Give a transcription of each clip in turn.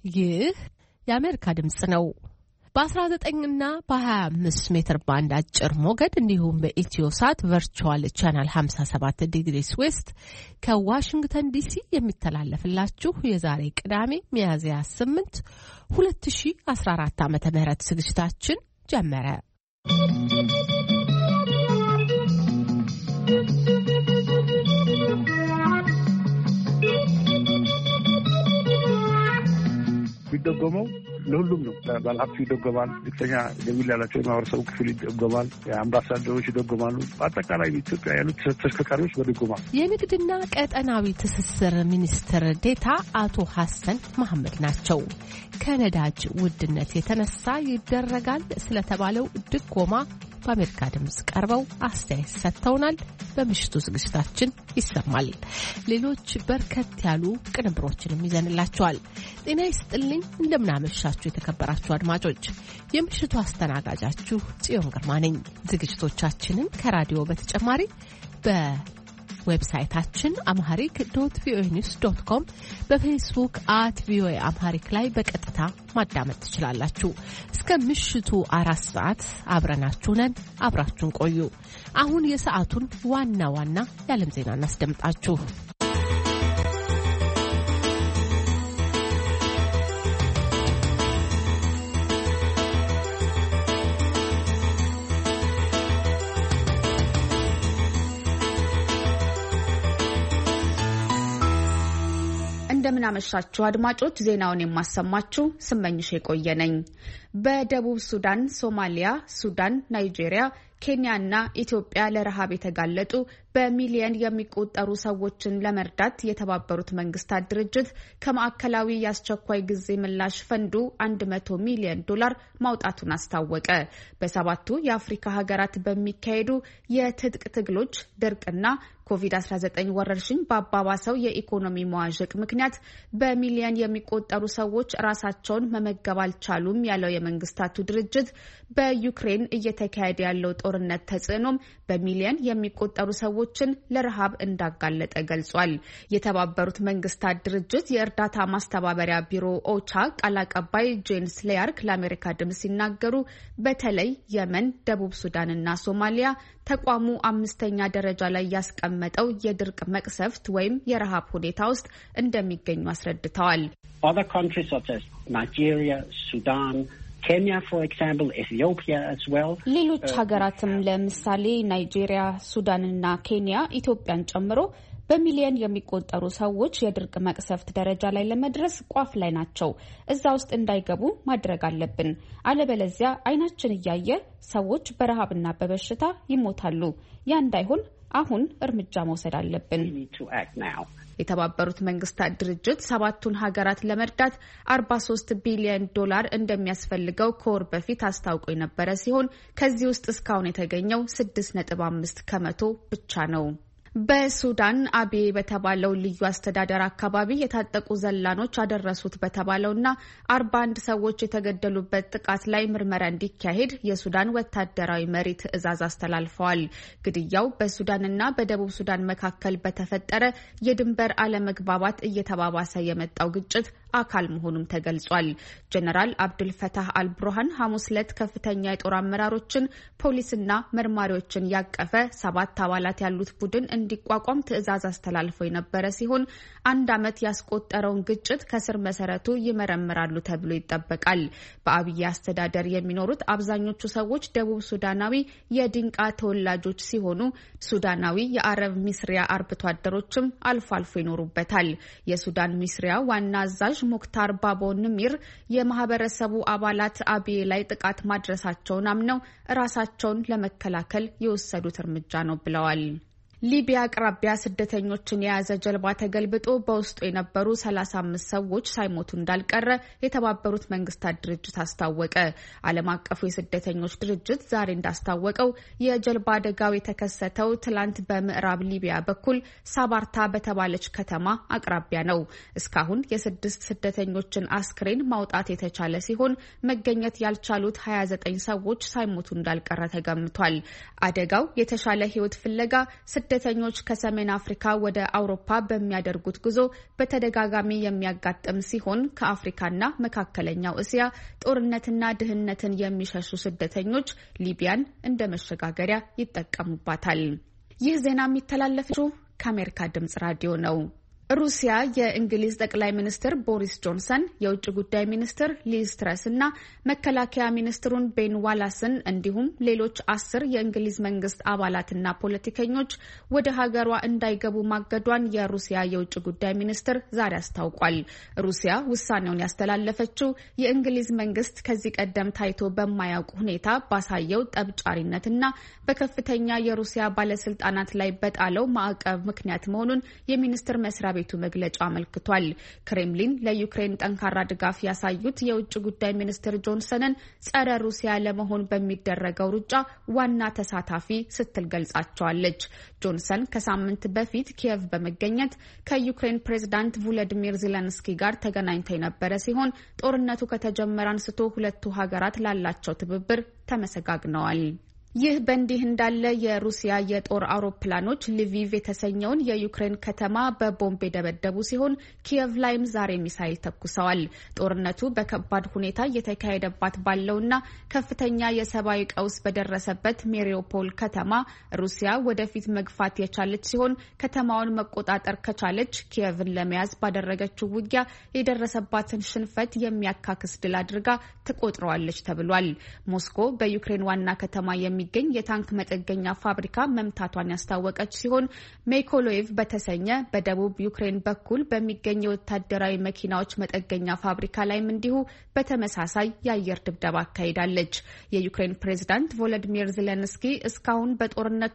ይህ የአሜሪካ ድምጽ ነው። በ19 እና በ25 ሜትር ባንድ አጭር ሞገድ እንዲሁም በኢትዮሳት ቨርቹዋል ቻናል 57 ዲግሪስ ዌስት ከዋሽንግተን ዲሲ የሚተላለፍላችሁ የዛሬ ቅዳሜ ሚያዝያ 8 2014 ዓ.ም ዝግጅታችን ጀመረ። ቢደጎመው ለሁሉም ነው። ባለሀብቱ ይደጎማል፣ ዝቅተኛ ገቢ ያላቸው የማህበረሰቡ ክፍል ይደጎማል፣ አምባሳደሮች ይደጎማሉ፣ በአጠቃላይ ኢትዮጵያ ያሉት ተሽከርካሪዎች በድጎማል። የንግድና ቀጠናዊ ትስስር ሚኒስትር ዴታ አቶ ሀሰን መሐመድ ናቸው። ከነዳጅ ውድነት የተነሳ ይደረጋል ስለተባለው ድጎማ በአሜሪካ ድምጽ ቀርበው አስተያየት ሰጥተውናል። በምሽቱ ዝግጅታችን ይሰማል። ሌሎች በርከት ያሉ ቅንብሮችንም ይዘንላችኋል። ጤና ይስጥልኝ፣ እንደምናመሻችሁ የተከበራችሁ አድማጮች። የምሽቱ አስተናጋጃችሁ ጽዮን ግርማ ነኝ። ዝግጅቶቻችንን ከራዲዮ በተጨማሪ በዌብሳይታችን amharic.voanews.com በፌስቡክ @voa amharic ላይ በቀጥታ ማዳመጥ ትችላላችሁ። እስከ ምሽቱ 4 ሰዓት አብረናችሁ ነን። አብራችሁን ቆዩ። አሁን የሰዓቱን ዋና ዋና የዓለም ዜና እናስደምጣችሁ። እንደምናመሻችሁ አድማጮች፣ ዜናውን የማሰማችሁ ስመኝሽ የቆየ ነኝ። በደቡብ ሱዳን፣ ሶማሊያ፣ ሱዳን፣ ናይጄሪያ፣ ኬንያና ኢትዮጵያ ለረሃብ የተጋለጡ በሚሊዮን የሚቆጠሩ ሰዎችን ለመርዳት የተባበሩት መንግስታት ድርጅት ከማዕከላዊ የአስቸኳይ ጊዜ ምላሽ ፈንዱ $100 ሚሊዮን ማውጣቱን አስታወቀ። በሰባቱ የአፍሪካ ሀገራት በሚካሄዱ የትጥቅ ትግሎች፣ ድርቅና ኮቪድ-19 ወረርሽኝ በአባባሰው የኢኮኖሚ መዋዠቅ ምክንያት በሚሊዮን የሚቆጠሩ ሰዎች ራሳቸውን መመገብ አልቻሉም ያለው የመንግስታቱ ድርጅት በዩክሬን እየተካሄደ ያለው ጦርነት ተጽዕኖም በሚሊዮን የሚቆጠሩ ሰዎችን ለረሃብ እንዳጋለጠ ገልጿል። የተባበሩት መንግስታት ድርጅት የእርዳታ ማስተባበሪያ ቢሮ ኦቻ ቃል አቀባይ ጄንስ ሌያርክ ለአሜሪካ ድምጽ ሲናገሩ በተለይ የመን፣ ደቡብ ሱዳንና ሶማሊያ ተቋሙ 5ኛ ደረጃ ላይ ያስቀመጠው የድርቅ መቅሰፍት ወይም የረሃብ ሁኔታ ውስጥ እንደሚገኙ አስረድተዋል። Other countries such as Nigeria, Sudan, Kenya for example, Ethiopia as well. ሌሎች ሀገራትም ለምሳሌ ናይጄሪያ፣ ሱዳንና ኬንያ ኢትዮጵያን ጨምሮ በሚሊዮን የሚቆጠሩ ሰዎች የድርቅ መቅሰፍት ደረጃ ላይ ለመድረስ ቋፍ ላይ ናቸው። እዛ ውስጥ እንዳይገቡ ማድረግ አለብን። አለበለዚያ አይናችን እያየ ሰዎች በረሃብና በበሽታ ይሞታሉ። ያ እንዳይሆን አሁን እርምጃ መውሰድ አለብን። የተባበሩት መንግስታት ድርጅት ሰባቱን ሀገራት ለመርዳት $43 ቢሊዮን እንደሚያስፈልገው ከወር በፊት አስታውቆ የነበረ ሲሆን ከዚህ ውስጥ እስካሁን የተገኘው 6.5 ከመቶ ብቻ ነው። በሱዳን አቢዬ በተባለው ልዩ አስተዳደር አካባቢ የታጠቁ ዘላኖች አደረሱት በተባለውና 41 ሰዎች የተገደሉበት ጥቃት ላይ ምርመራ እንዲካሄድ የሱዳን ወታደራዊ መሪ ትዕዛዝ አስተላልፈዋል። ግድያው በሱዳንና በደቡብ ሱዳን መካከል በተፈጠረ የድንበር አለመግባባት እየተባባሰ የመጣው ግጭት አካል መሆኑም ተገልጿል። ጀነራል አብዱል ፈታህ አልብሩሃን ሐሙስ ዕለት ከፍተኛ የጦር አመራሮችን፣ ፖሊስና መርማሪዎችን ያቀፈ 7 አባላት ያሉት ቡድን እንዲቋቋም ትዕዛዝ አስተላልፈው የነበረ ሲሆን 1 ዓመት ያስቆጠረውን ግጭት ከስር መሰረቱ ይመረምራሉ ተብሎ ይጠበቃል። በአብይ አስተዳደር የሚኖሩት አብዛኞቹ ሰዎች ደቡብ ሱዳናዊ የዲንቃ ተወላጆች ሲሆኑ ሱዳናዊ የአረብ ሚስሪያ አርብቶ አደሮችም አልፎ አልፎ ይኖሩበታል። የሱዳን ሚስሪያ ዋና አዛዥ ሙክታር ባቦ ንሚር የማህበረሰቡ አባላት አብዬ ላይ ጥቃት ማድረሳቸውን አምነው ራሳቸውን ለመከላከል የወሰዱት እርምጃ ነው ብለዋል። ሊቢያ አቅራቢያ ስደተኞችን የያዘ ጀልባ ተገልብጦ በውስጡ የነበሩ 35 ሰዎች ሳይሞቱ እንዳልቀረ የተባበሩት መንግስታት ድርጅት አስታወቀ። ዓለም አቀፉ የስደተኞች ድርጅት ዛሬ እንዳስታወቀው የጀልባ አደጋው የተከሰተው ትላንት በምዕራብ ሊቢያ በኩል ሳባርታ በተባለች ከተማ አቅራቢያ ነው። እስካሁን የ6 ስደተኞችን አስክሬን ማውጣት የተቻለ ሲሆን መገኘት ያልቻሉት 29 ሰዎች ሳይሞቱ እንዳልቀረ ተገምቷል። አደጋው የተሻለ ሕይወት ፍለጋ ስደተኞች ከሰሜን አፍሪካ ወደ አውሮፓ በሚያደርጉት ጉዞ በተደጋጋሚ የሚያጋጥም ሲሆን ከአፍሪካና መካከለኛው እስያ ጦርነትና ድህነትን የሚሸሹ ስደተኞች ሊቢያን እንደ መሸጋገሪያ ይጠቀሙባታል። ይህ ዜና የሚተላለፈው ከአሜሪካ ድምጽ ራዲዮ ነው። ሩሲያ የእንግሊዝ ጠቅላይ ሚኒስትር ቦሪስ ጆንሰን፣ የውጭ ጉዳይ ሚኒስትር ሊዝ ትረስ እና መከላከያ ሚኒስትሩን ቤን ዋላስን እንዲሁም ሌሎች 10 የእንግሊዝ መንግስት አባላትና ፖለቲከኞች ወደ ሀገሯ እንዳይገቡ ማገዷን የሩሲያ የውጭ ጉዳይ ሚኒስትር ዛሬ አስታውቋል። ሩሲያ ውሳኔውን ያስተላለፈችው የእንግሊዝ መንግስት ከዚህ ቀደም ታይቶ በማያውቅ ሁኔታ ባሳየው ጠብጫሪነትና በከፍተኛ የሩሲያ ባለስልጣናት ላይ በጣለው ማዕቀብ ምክንያት መሆኑን የሚኒስትር መስሪያ ቤቱ መግለጫ አመልክቷል። ክሬምሊን ለዩክሬን ጠንካራ ድጋፍ ያሳዩት የውጭ ጉዳይ ሚኒስትር ጆንሰንን ጸረ ሩሲያ ለመሆን በሚደረገው ሩጫ ዋና ተሳታፊ ስትል ገልጻቸዋለች። ጆንሰን ከሳምንት በፊት ኪየቭ በመገኘት ከዩክሬን ፕሬዝዳንት ቮሎዲሚር ዜሌንስኪ ጋር ተገናኝተው የነበረ ሲሆን ጦርነቱ ከተጀመረ አንስቶ ሁለቱ ሀገራት ላላቸው ትብብር ተመሰጋግነዋል። ይህ በእንዲህ እንዳለ የሩሲያ የጦር አውሮፕላኖች ሊቪቭ የተሰኘውን የዩክሬን ከተማ በቦምብ የደበደቡ ሲሆን ኪየቭ ላይም ዛሬ ሚሳይል ተኩሰዋል። ጦርነቱ በከባድ ሁኔታ እየተካሄደባት ባለውና ከፍተኛ የሰብአዊ ቀውስ በደረሰበት ሜሪዮፖል ከተማ ሩሲያ ወደፊት መግፋት የቻለች ሲሆን ከተማውን መቆጣጠር ከቻለች ኪየቭን ለመያዝ ባደረገችው ውጊያ የደረሰባትን ሽንፈት የሚያካክስ ድል አድርጋ ትቆጥረዋለች ተብሏል። ሞስኮ በዩክሬን ዋና ከተማ የሚገኝ የታንክ መጠገኛ ፋብሪካ መምታቷን ያስታወቀች ሲሆን ሜኮሎይቭ በተሰኘ በደቡብ ዩክሬን በኩል በሚገኝ የወታደራዊ መኪናዎች መጠገኛ ፋብሪካ ላይም እንዲሁ በተመሳሳይ የአየር ድብደባ አካሂዳለች። የዩክሬን ፕሬዝዳንት ቮሎዲሚር ዜሌንስኪ እስካሁን በጦርነቱ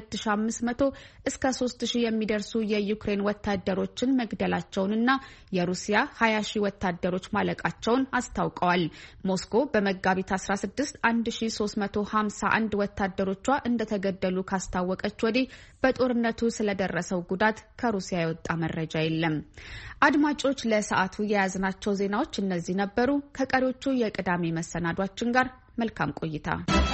ከ2500 እስከ 3000 የሚደርሱ የዩክሬን ወታደሮችን መግደላቸውንና የሩሲያ 20,000 ወታደሮች ማለቃቸውን አስታውቀዋል። ሞስኮ በመጋቢት 16 1351 ወታደሮቿ እንደተገደሉ ካስታወቀች ወዲህ በጦርነቱ ስለደረሰው ጉዳት ከሩሲያ የወጣ መረጃ የለም። አድማጮች፣ ለሰዓቱ የያዝናቸው ዜናዎች እነዚህ ነበሩ። ከቀሪዎቹ የቅዳሜ መሰናዷችን ጋር መልካም ቆይታ።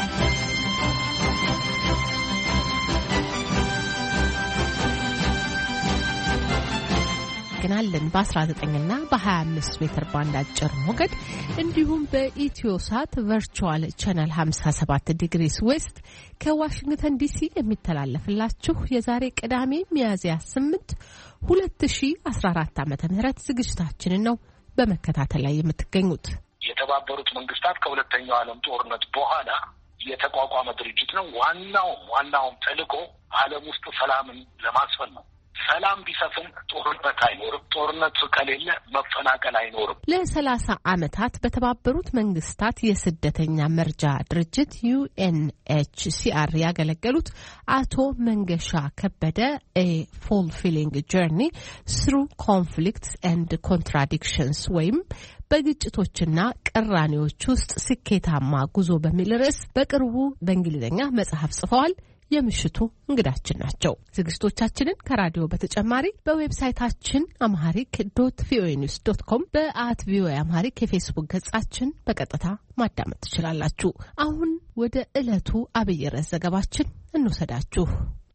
እናመሰግናለን። በ19ና በ25 ሜትር ባንድ አጭር ሞገድ እንዲሁም በኢትዮሳት ቨርቹዋል ቻናል 57 ዲግሪስ ዌስት ከዋሽንግተን ዲሲ የሚተላለፍላችሁ የዛሬ ቅዳሜ ሚያዝያ 8 2014 ዓ.ም ዝግጅታችንን ነው በመከታተል ላይ የምትገኙት። የተባበሩት መንግስታት ከሁለተኛው ዓለም ጦርነት በኋላ የተቋቋመ ድርጅት ነው። ዋናው ተልዕኮ ዓለም ውስጥ ሰላምን ለማስፈን ነው። ሰላም ቢሰፍን ጦርነት አይኖርም። ጦርነት ከሌለ መፈናቀል አይኖርም። ለ30 ዓመታት በተባበሩት መንግስታት የስደተኛ መርጃ ድርጅት UNHCR ያገለገሉት አቶ መንገሻ ከበደ A Fulfilling Journey Through Conflicts and Contradictions ወይም በግጭቶችና ቅራኔዎች ውስጥ ስኬታማ ጉዞ በሚል ርዕስ በቅርቡ በእንግሊዝኛ መጽሐፍ ጽፈዋል። የምሽቱ እንግዳችን ናቸው። ዝግጅቶቻችንን ከራዲዮ በተጨማሪ በዌብሳይታችን amharic.voanews.com በ@voa amharic የፌስቡክ ገጻችን በቀጥታ ማዳመጥ ትችላላችሁ። አሁን ወደ ዕለቱ አብይ ርዕስ ዘገባችን እንወሰዳችሁ።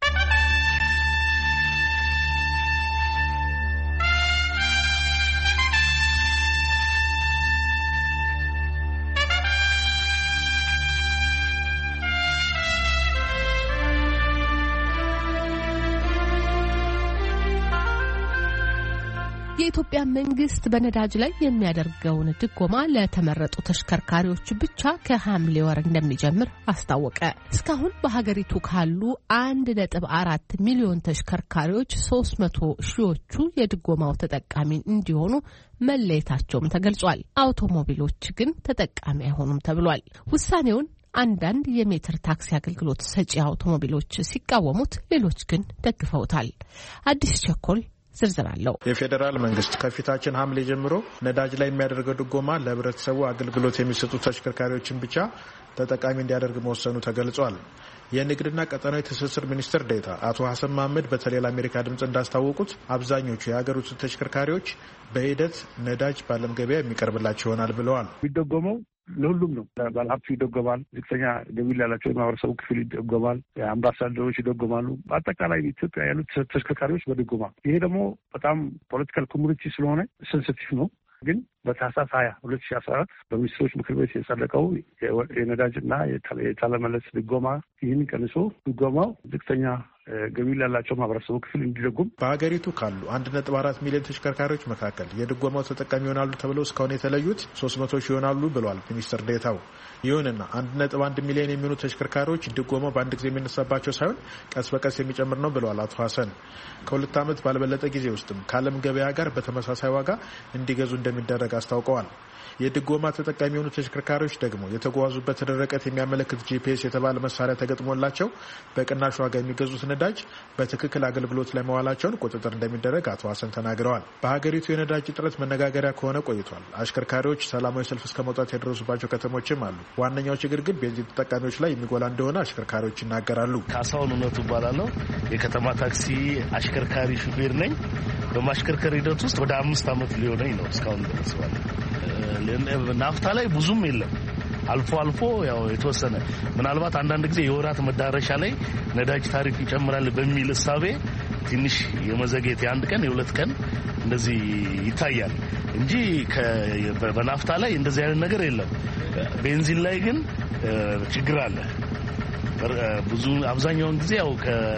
የኢትዮጵያ መንግስት በነዳጅ ላይ የሚያደርገውን ድጎማ ለተመረጡ ተሽከርካሪዎች ብቻ ከሐምሌ ወር እንደሚጀምር አስታወቀ። እስካሁን በሀገሪቱ ካሉ 1.4 ሚሊዮን ተሽከርካሪዎች 300 ሺዎቹ የድጎማው ተጠቃሚ እንዲሆኑ መለየታቸውም ተገልጿል። አውቶሞቢሎች ግን ተጠቃሚ አይሆኑም ተብሏል። ውሳኔውን አንዳንድ የሜትር ታክሲ አገልግሎት ሰጪ አውቶሞቢሎች ሲቃወሙት፣ ሌሎች ግን ደግፈውታል። አዲስ ቸኮል ዝርዝር አለው። የፌዴራል መንግስት ከፊታችን ሐምሌ ጀምሮ ነዳጅ ላይ የሚያደርገው ድጎማ ለህብረተሰቡ አገልግሎት የሚሰጡ ተሽከርካሪዎችን ብቻ ተጠቃሚ እንዲያደርግ መወሰኑ ተገልጿል። የንግድና ቀጠናዊ ትስስር ሚኒስትር ዴኤታ አቶ ሀሰን መሐመድ በተለይ ለአሜሪካ ድምጽ እንዳስታወቁት አብዛኞቹ የሀገሪቱ ተሽከርካሪዎች በሂደት ነዳጅ በዓለም ገበያ የሚቀርብላቸው ይሆናል ብለዋል። የሚደጎመው ለሁሉም ነው። ባለሀብቱ ይደጎማል፣ ዝቅተኛ ገቢ ያላቸው የማህበረሰቡ ክፍል ይደጎማል፣ አምባሳደሮች ይደጎማሉ። በአጠቃላይ ኢትዮጵያ ያሉት ተሽከርካሪዎች በድጎማ ይሄ ደግሞ በጣም ፖለቲካል ኮሚኒቲ ስለሆነ ሴንሲቲቭ ነው። ግን በታህሳስ 2014 በሚኒስትሮች ምክር ቤት የጸደቀው የነዳጅና የታለመለስ ድጎማ ይህን ቀንሶ ድጎማው ዝቅተኛ ገቢ ያላቸው ማህበረሰቡ ክፍል እንዲደጉም በሀገሪቱ ካሉ 1.4 ሚሊዮን ተሽከርካሪዎች መካከል የድጎማው ተጠቃሚ ይሆናሉ ተብለው እስካሁን የተለዩት 300 ሺህ ይሆናሉ ብለዋል ሚኒስትር ዴኤታው። ይሁንና 1.1 ሚሊዮን የሚሆኑ ተሽከርካሪዎች ድጎማው በአንድ ጊዜ የሚነሳባቸው ሳይሆን ቀስ በቀስ የሚጨምር ነው ብለዋል አቶ ሀሰን። ከ2 ዓመት ባልበለጠ ጊዜ ውስጥም ከዓለም ገበያ ጋር በተመሳሳይ ዋጋ እንዲገዙ እንደሚደረግ አስታውቀዋል። የድጎማ ተጠቃሚ የሆኑ ተሽከርካሪዎች ደግሞ የተጓዙበትን ርቀት የሚያመለክት ጂፒኤስ የተባለ መሳሪያ ተገጥሞላቸው በቅናሽ ዋጋ የሚገዙት ነዳጅ በትክክል አገልግሎት ላይ መዋላቸውን ቁጥጥር እንደሚደረግ አቶ ሀሰን ተናግረዋል። በሀገሪቱ የነዳጅ እጥረት መነጋገሪያ ከሆነ ቆይቷል። አሽከርካሪዎች ሰላማዊ ሰልፍ እስከ መውጣት የደረሱባቸው ከተሞችም አሉ። ዋነኛው ችግር ግን ቤንዚን ተጠቃሚዎች ላይ የሚጎላ እንደሆነ አሽከርካሪዎች ይናገራሉ። ካሳሁን እውነቱ እባላለሁ። የከተማ ታክሲ አሽከርካሪ ሹፌር ነኝ። በማሽከርከር ሂደት ውስጥ ወደ 5 ዓመት ሊሆነኝ ነው እስካሁን ድረስ። ናፍታ ላይ ብዙም የለም። አልፎ አልፎ ያው የተወሰነ ምናልባት አንዳንድ ጊዜ የወራት መዳረሻ ላይ ነዳጅ ታሪፍ ይጨምራል በሚል እሳቤ ትንሽ የመዘግየት የ1 ቀን የ2 ቀን እንደዚህ ይታያል እንጂ በናፍታ ላይ እንደዚህ አይነት ነገር የለም። ቤንዚን ላይ ግን ችግር አለ። ብዙ አብዛኛውን ጊዜ ያው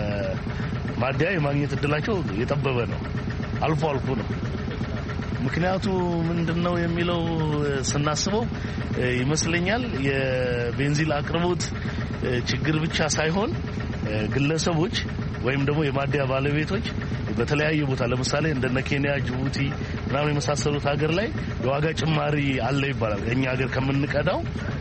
ከማደያ የማግኘት እድላቸው የጠበበ ነው። አልፎ አልፎ ነው። ምክንያቱ ምንድነው የሚለው ስናስበው ይመስለኛል የቤንዚን አቅርቦት ችግር ብቻ ሳይሆን ግለሰቦች ወይም ደግሞ የማደያ ባለቤቶች በተለያየ ቦታ ለምሳሌ እንደነ ኬንያ፣ ጅቡቲ ምናምን የመሳሰሉት ሀገር ላይ የዋጋ ጭማሪ አለ ይባላል። እኛ ሀገር ከምንቀዳው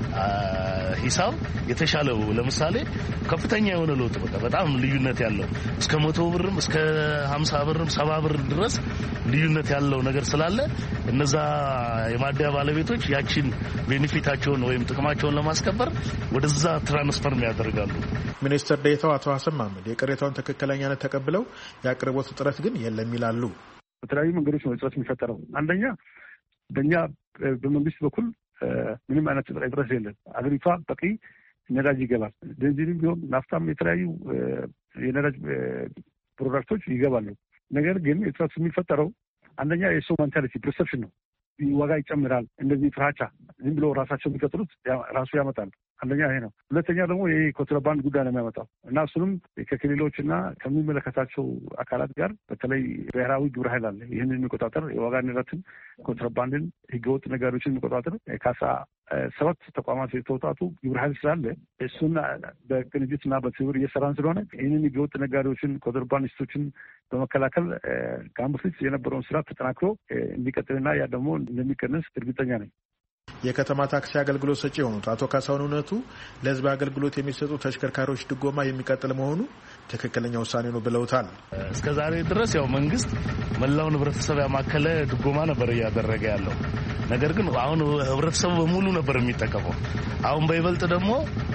ሂሳብ የተሻለው ለምሳሌ ከፍተኛ የሆነ ለውጥ በጣም ልዩነት ያለው እስከ 100 ብርም እስከ 50 ብርም 70 ብር ድረስ ልዩነት ያለው ነገር ስላለ እነዛ የማደያ ባለቤቶች ያቺን ቤኔፊታቸውን ወይም ጥቅማቸውን ለማስከበር ወደዛ ትራንስፈር ያደርጋሉ። ሚኒስትር ዴኤታው አቶ ሀሰን ማህመድ የቅሬታውን ትክክለኛነት ተቀብለው የአቅርቦት እጥረት ግን የለም ይላሉ። በተለያዩ መንገዶች ነው እጥረት የሚፈጠረው። አንደኛ በእኛ በመንግስት በኩል ምንም አይነት እጥረት የለም። አገሪቷ በቂ ነዳጅ ይገባል። ቤንዚንም ቢሆን ናፍታም የተለያዩ የነዳጅ ፕሮዳክቶች ይገባሉ። ነገር ግን እጥረት የሚፈጠረው አንደኛ የሰው ሜንታሊቲ ፐርሰፕሽን ነው። ዋጋ ይጨምራል እንደዚህ ፍራቻ ዝም ብሎ ራሳቸው የሚቀጥሉት ራሱ ያመጣል። አንደኛ ይሄ ነው። ሁለተኛ ደግሞ ይሄ ኮንትሮባንድ ጉዳይ ነው የሚያመጣው እና እሱንም ከክልሎችና ከሚመለከታቸው አካላት ጋር በተለይ ብሔራዊ ግብረ ኃይል አለ። ይህንን የሚቆጣጠር የዋጋ ንረትን፣ ኮንትሮባንድን፣ ህገወጥ ነጋዴዎችን የሚቆጣጠር ካሳ 7 ተቋማት የተውጣጡ ግብረ ኃይል ስላለ እሱና በቅንጅትና በትብብር እየሰራን ስለሆነ ይህንን ህገወጥ ነጋዴዎችን፣ ኮንትሮባንዲስቶችን በመከላከል ከአሁን በፊት የነበረውን ስራ ተጠናክሮ እንዲቀጥልና ያ ደግሞ እንደሚቀንስ እርግጠኛ ነኝ። የከተማ ታክሲ አገልግሎት ሰጪ የሆኑት አቶ ካሳሁን እውነቱ ለህዝብ አገልግሎት የሚሰጡ ተሽከርካሪዎች ድጎማ የሚቀጥል መሆኑ ትክክለኛ ውሳኔ ነው ብለውታል። እስከዛሬ ድረስ ያው መንግስት መላውን ህብረተሰብ ያማከለ ድጎማ ነበር እያደረገ ያለው። ነገር ግን አሁን ህብረተሰቡ በሙሉ ነበር የሚጠቀመው። አሁን በይበልጥ ደግሞ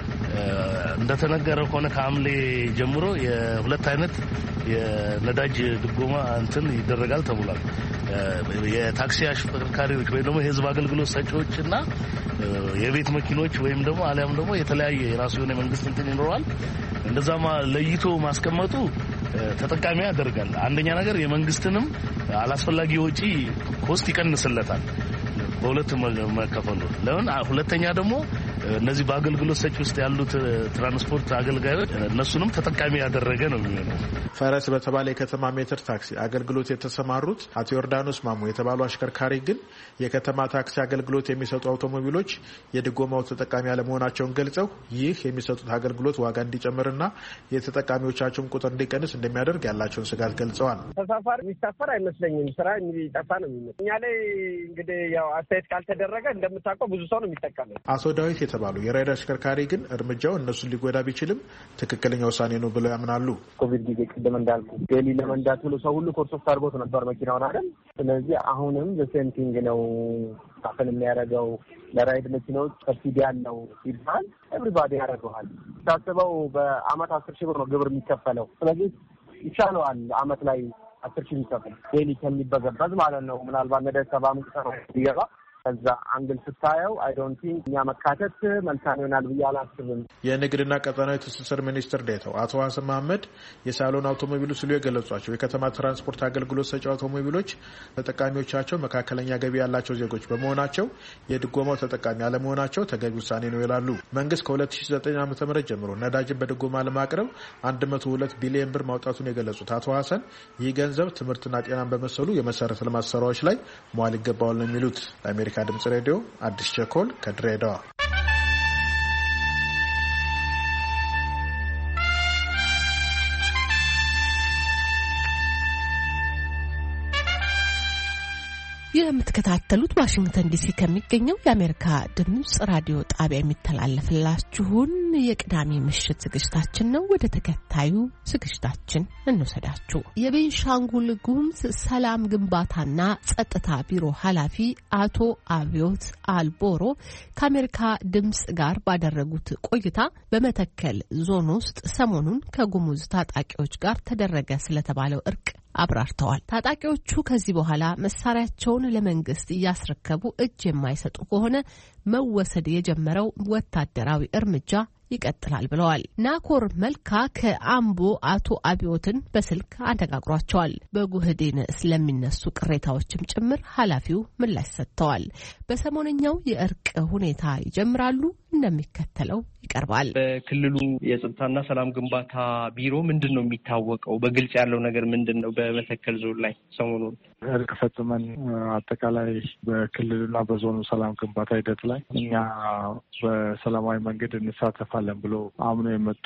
እንደተነገረው ከሆነ ከሐምሌ ጀምሮ የ2 አይነት የነዳጅ ድጎማ ይደረጋል ተብሏል። የታክሲ አሽከርካሪዎች ወይም ደግሞ የህዝብ አገልግሎት ሰጪዎችና የቤት መኪኖች ወይም ደግሞ አሊያም ደግሞ የተለያየ የራሱ የሆነ መንግስት ይኖረዋል። እንደዛማ ለይቶ ማስቀመጡ ተጠቃሚ ያደርጋል። አንደኛ ነገር የመንግስትንም አላስፈላጊ ወጪ ኮስት ይቀንስለታል በሁለት መከፈሉ። ለምን ሁለተኛ ደግሞ እነዚህ በአገልግሎት ሰጪ ውስጥ ያሉት ትራንስፖርት አገልጋዮች እነሱንም ተጠቃሚ ያደረገ ነው የሚሆነው። ፈረስ በተባለ የከተማ ሜትር ታክሲ አገልግሎት የተሰማሩት አቶ ዮርዳኖስ ማሞ የተባሉ አሽከርካሪ ግን የከተማ ታክሲ አገልግሎት የሚሰጡ አውቶሞቢሎች የድጎማው ተጠቃሚ ያለመሆናቸውን ገልጸው ይህ የሚሰጡት አገልግሎት ዋጋ እንዲጨምርና የተጠቃሚዎቻቸውን ቁጥር እንዲቀንስ እንደሚያደርግ ያላቸውን ስጋት ገልጸዋል። ተሳፋሪ የሚሳፈር አይመስለኝም። ስራ የሚጠፋ ነው የሚመስለው። እኛ ላይ እንግዲህ ያው አስተያየት ካልተደረገ እንደምታውቀው ብዙ ሰው ነው የሚጠቀመው። አቶ ዳዊት የተባሉ የራይድ አሽከርካሪ ግን እርምጃው እነሱን ሊጎዳ ቢችልም ትክክለኛ ውሳኔ ነው ብለው ያምናሉ። ኮቪድ ጊዜ ቅድም እንዳልኩ ዴሊ ለመንዳት ብሎ ሰው ሁሉ ኮርሶፍ አድርጎት ነበር መኪናውን አይደል? ስለዚህ አሁንም በሴንቲንግ ነው ታፈን የሚያደርገው። ለራይድ መኪናዎች ሰብሲዲ ያለው ሲባል ኤቭሪባዲ ያደርገዋል። ታስበው በአመት 10,000 ብር ነው ግብር የሚከፈለው። ስለዚህ ይቻለዋል አመት ላይ 10,000 የሚከፈል ዴሊ ከሚበዘበዝ ማለት ነው። ምናልባት ነዳጅ 70 ይገባ ከዛ አንግል ስታየው አይ ዶንት ቲንክ እኛ መካተት መልካም ይሆናል ብዬ አላስብም። የንግድና ቀጠናዊ ትስስር ሚኒስትር ዴኤታው አቶ ሀሰን መሐመድ የሳሎን አውቶሞቢሎች ሲሉ የገለጿቸው የከተማ ትራንስፖርት አገልግሎት ሰጪ አውቶሞቢሎች ተጠቃሚዎቻቸው መካከለኛ ገቢ ያላቸው ዜጎች በመሆናቸው የድጎማው ተጠቃሚ አለመሆናቸው ተገቢ ውሳኔ ነው ይላሉ። መንግስት ከ2009 ዓ.ም ጀምሮ ነዳጅን በድጎማ ለማቅረብ 102 ቢሊዮን ብር ማውጣቱን የገለጹት አቶ ሀሰን ይህ ገንዘብ ትምህርትና ጤናን በመሰሉ የመሰረተ ልማት ስራዎች ላይ መዋል ይገባዋል ነው የሚሉት። ለአሜሪካ ድምጽ ሬዲዮ አዲስ ቸኮል ከድሬዳዋ። የምትከታተሉት ዋሽንግተን ዲሲ ከሚገኘው የአሜሪካ ድምጽ ራዲዮ ጣቢያ የሚተላለፍላችሁን የቅዳሜ ምሽት ዝግጅታችን ነው። ወደ ተከታዩ ዝግጅታችን እንወሰዳችሁ። የቤንሻንጉል ጉሙዝ ሰላም ግንባታና ጸጥታ ቢሮ ኃላፊ አቶ አብዮት አልቦሮ ከአሜሪካ ድምጽ ጋር ባደረጉት ቆይታ በመተከል ዞን ውስጥ ሰሞኑን ከጉሙዝ ታጣቂዎች ጋር ተደረገ ስለተባለው እርቅ አብራርተዋል። ታጣቂዎቹ ከዚህ በኋላ መሳሪያቸውን ለመንግስት እያስረከቡ እጅ የማይሰጡ ከሆነ መወሰድ የጀመረው ወታደራዊ እርምጃ ይቀጥላል ብለዋል። ናኮር መልካ ከአምቦ አቶ አብዮትን በስልክ አነጋግሯቸዋል። በጉህዴን ስለሚነሱ ቅሬታዎችም ጭምር ኃላፊው ምላሽ ሰጥተዋል። በሰሞነኛው የእርቅ ሁኔታ ይጀምራሉ፣ እንደሚከተለው ይቀርባል። በክልሉ የጸጥታና ሰላም ግንባታ ቢሮ ምንድን ነው የሚታወቀው? በግልጽ ያለው ነገር ምንድን ነው? በመተከል ዞን ላይ ሰሞኑን እርቅ ፈጽመን አጠቃላይ በክልሉና በዞኑ ሰላም ግንባታ ሂደት ላይ እኛ በሰላማዊ መንገድ እንሳተፋለን ብሎ አምኖ የመጡ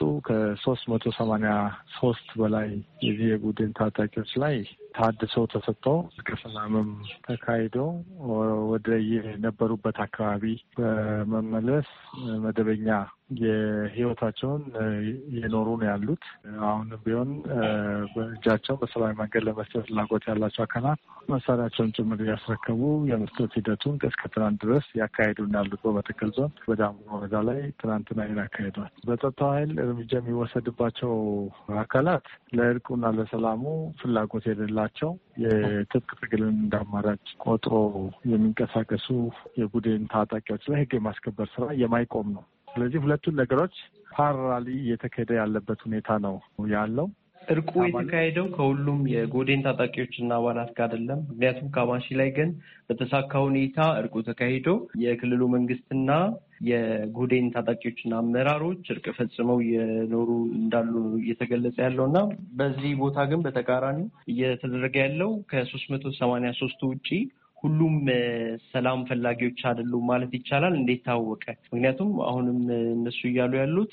ከ383 በላይ የዚህ የቡድን ታጣቂዎች ላይ ታድሶ ተሰጥቶ ከሰላምም ተካሂዶ ወደ የነበሩበት አካባቢ በመመለስ መደበኛ የህይወታቸውን የኖሩ ነው ያሉት። አሁንም ቢሆን በእጃቸው በሰላማዊ መንገድ ለመስጠት ፍላጎት ያላቸው አካላት መሳሪያቸውን ጭምር ያስረከቡ የመስጠት ሂደቱን እስከ ትናንት ድረስ ያካሄዱ ያሉት በመተከል ዞን በዳንጉር ወረዳ ላይ ትናንትና ያካሄዷል። በጸጥታው ኃይል እርምጃ የሚወሰድባቸው አካላት ለእርቁና ለሰላሙ ፍላጎት የሌላቸው የትጥቅ ትግልን እንዳማራጭ ቆጥሮ የሚንቀሳቀሱ የቡድን ታጣቂዎች ላይ ህግ የማስከበር ስራ የማይቆም ነው። ስለዚህ ሁለቱን ነገሮች ፓራሊ እየተካሄደ ያለበት ሁኔታ ነው ያለው። እርቁ የተካሄደው ከሁሉም የጎዴን ታጣቂዎችና አባላት ጋር አይደለም። ምክንያቱም ካማሺ ላይ ግን በተሳካ ሁኔታ እርቁ ተካሂዶ የክልሉ መንግስትና የጎዴን ታጣቂዎችና አመራሮች እርቅ ፈጽመው የኖሩ እንዳሉ እየተገለጸ ያለውና በዚህ ቦታ ግን በተቃራኒ እየተደረገ ያለው ከ383 ውጪ ሁሉም ሰላም ፈላጊዎች አይደሉም ማለት ይቻላል። እንዴት ታወቀ? ምክንያቱም አሁንም እነሱ እያሉ ያሉት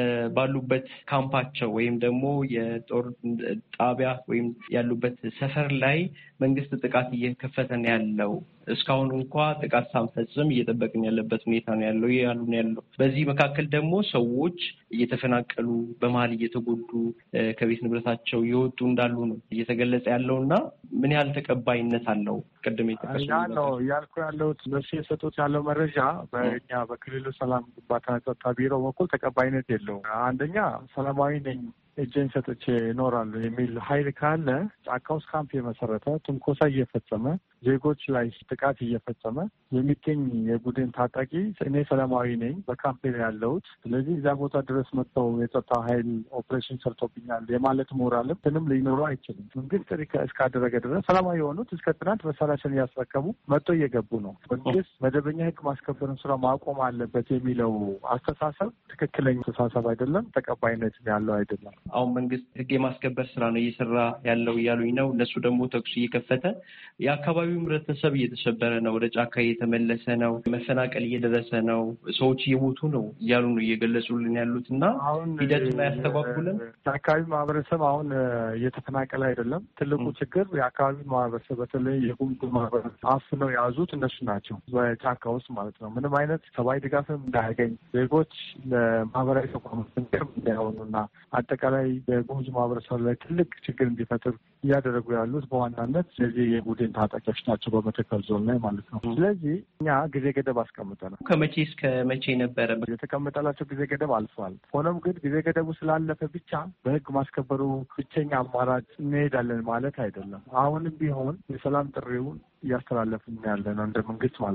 ባሉበት ካምፓቸው ወይም ደግሞ የጦር ጣቢያ ወይም ያሉበት ሰፈር ላይ መንግስት ጥቃት እየከፈተ ነው ያለው። እስካሁን እንኳ ጥቃት ሳንፈጽም እየጠበቅን ያለበት ሁኔታ ነው ያለው ያሉ ነው ያለው። በዚህ መካከል ደግሞ ሰዎች እየተፈናቀሉ በመሀል እየተጎዱ ከቤት ንብረታቸው እየወጡ እንዳሉ ነው እየተገለጸ ያለውና ምን ያህል ተቀባይነት አለው? ቅድም ነው ያልኩ ያለሁት እነሱ የሰጡት ያለው መረጃ በእኛ በክልሉ ሰላም ግንባታ ጸጥታ ቢሮ በኩል ተቀባይነት የለውም። አንደኛ ሰላማዊ ነኝ እጄን ሰጥቼ እኖራሉ የሚል ኃይል ካለ ጫካ ውስጥ ካምፕ የመሰረተ ትንኮሳ እየፈጸመ ዜጎች ላይ ጥቃት እየፈጸመ የሚገኝ የቡድን ታጣቂ እኔ ሰላማዊ ነኝ በካምፕ ያለሁት ስለዚህ እዛ ቦታ ድረስ መጥተው የጸጥታ ኃይል ኦፕሬሽን ሰርቶብኛል የማለት ሞራልም ምንም ሊኖረው አይችልም። መንግስት ጥሪ እስካደረገ ድረስ ሰላማዊ የሆኑት እስከ ትናንት መሳሪያቸውን እያስረከቡ መጥተው እየገቡ ነው። መንግስት መደበኛ ህግ ማስከበርን ስራ ማቆም አለበት የሚለው አስተሳሰብ ትክክለኛ አስተሳሰብ አይደለም፣ ተቀባይነት ያለው አይደለም። አሁን መንግስት ህግ የማስከበር ስራ ነው እየሰራ ያለው እያሉኝ ነው። እነሱ ደግሞ ተኩስ እየከፈተ የአካባቢው ህብረተሰብ እየተሸበረ ነው፣ ወደ ጫካ እየተመለሰ ነው፣ መፈናቀል እየደረሰ ነው፣ ሰዎች እየሞቱ ነው እያሉ ነው እየገለጹልን ያሉት እና ሂደቱን አያስተጓጉልም። የአካባቢ ማህበረሰብ አሁን እየተፈናቀለ አይደለም። ትልቁ ችግር የአካባቢ ማህበረሰብ በተለይ የጉሙዝ ማህበረሰብ አፍነው የያዙት እነሱ ናቸው፣ በጫካ ውስጥ ማለት ነው። ምንም አይነት ሰብአዊ ድጋፍም እንዳያገኝ ዜጎች ለማህበራዊ ተቋማት እንዳይሆኑና አጠቃላይ በጉሙዝ ማህበረሰብ ላይ ትልቅ ችግር እንዲፈጥር እያደረጉ ያሉት በዋናነት እነዚህ የቡድን ታጣቂዎች ናቸው በመተከል ዞን ላይ ማለት ነው። ስለዚህ እኛ ጊዜ ገደብ አስቀምጠናል። ከመቼ እስከ መቼ ነበረ የተቀመጠላቸው ጊዜ ገደብ አልፏል። ሆኖም ግን ጊዜ ገደቡ ስላለፈ ብቻ በህግ ማስከበሩ ብቸኛ አማራጭ እንሄዳለን ማለት አይደለም። አሁንም ቢሆን የሰላም ጥሪውን እያስተላለፍን ያለ ነው እንደ መንግስት ማለት ነው።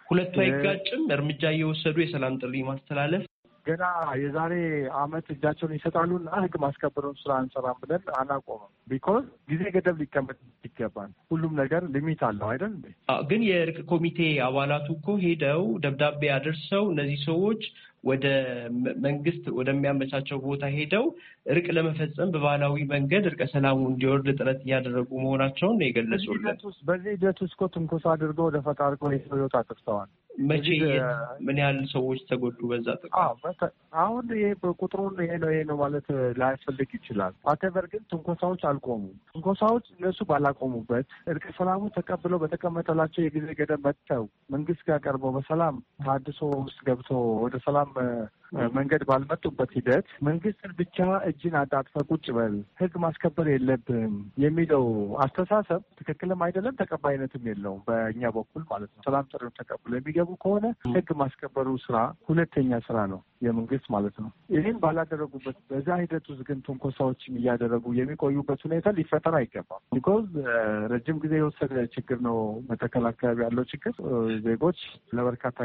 ሁለቱ አይጋጭም። እርምጃ እየወሰዱ የሰላም ጥሪ ማስተላለፍ ገና የዛሬ አመት እጃቸውን ይሰጣሉና ህግ ማስከበሩን ስራ አንሰራም ብለን አናቆምም። ቢኮዝ ጊዜ ገደብ ሊቀመጥ ይገባል። ሁሉም ነገር ሊሚት አለው አይደል? ግን የእርቅ ኮሚቴ አባላቱ እኮ ሄደው ደብዳቤ አድርሰው እነዚህ ሰዎች ወደ መንግስት ወደሚያመቻቸው ቦታ ሄደው እርቅ ለመፈጸም በባህላዊ መንገድ እርቀ ሰላሙ እንዲወርድ ጥረት እያደረጉ መሆናቸውን ነው የገለጹልን። በዚህ ሂደት ውስጥ እኮ ትንኮሳ አድርገው ወደ ፈቃድ እኮ ህይወት አጥፍተዋል። መቼ ምን ያህል ሰዎች ተጎዱ? በዛ አሁን ይሄ ቁጥሩን ይሄ ነው ማለት ላያስፈልግ ይችላል። ዋቴቨር ግን ትንኮሳዎች አልቆሙም። ትንኮሳዎች እነሱ ባላቆሙበት እርቀ ሰላሙ ተቀብለው በተቀመጠላቸው የጊዜ ገደብ መጥተው መንግስት ጋር ቀርበው በሰላም ታድሶ ውስጥ ገብተው ወደ ሰላም መንገድ ባልመጡበት ሂደት መንግስትን ብቻ እጅን አጣጥፈ ቁጭ በል ህግ ማስከበር የለብም የሚለው አስተሳሰብ ትክክልም አይደለም፣ ተቀባይነትም የለውም በእኛ በኩል ማለት ነው። ሰላም ጥሪውን ተቀብለው የሚገቡ ከሆነ ህግ ማስከበሩ ስራ ሁለተኛ ስራ ነው የመንግስት ማለት ነው። ይህን ባላደረጉበት በዛ ሂደት ውስጥ ግን ትንኮሳዎችን እያደረጉ የሚቆዩበት ሁኔታ ሊፈጠር አይገባም። ቢኮዝ ረጅም ጊዜ የወሰደ ችግር ነው። መተከል አካባቢ ያለው ችግር ዜጎች ለበርካታ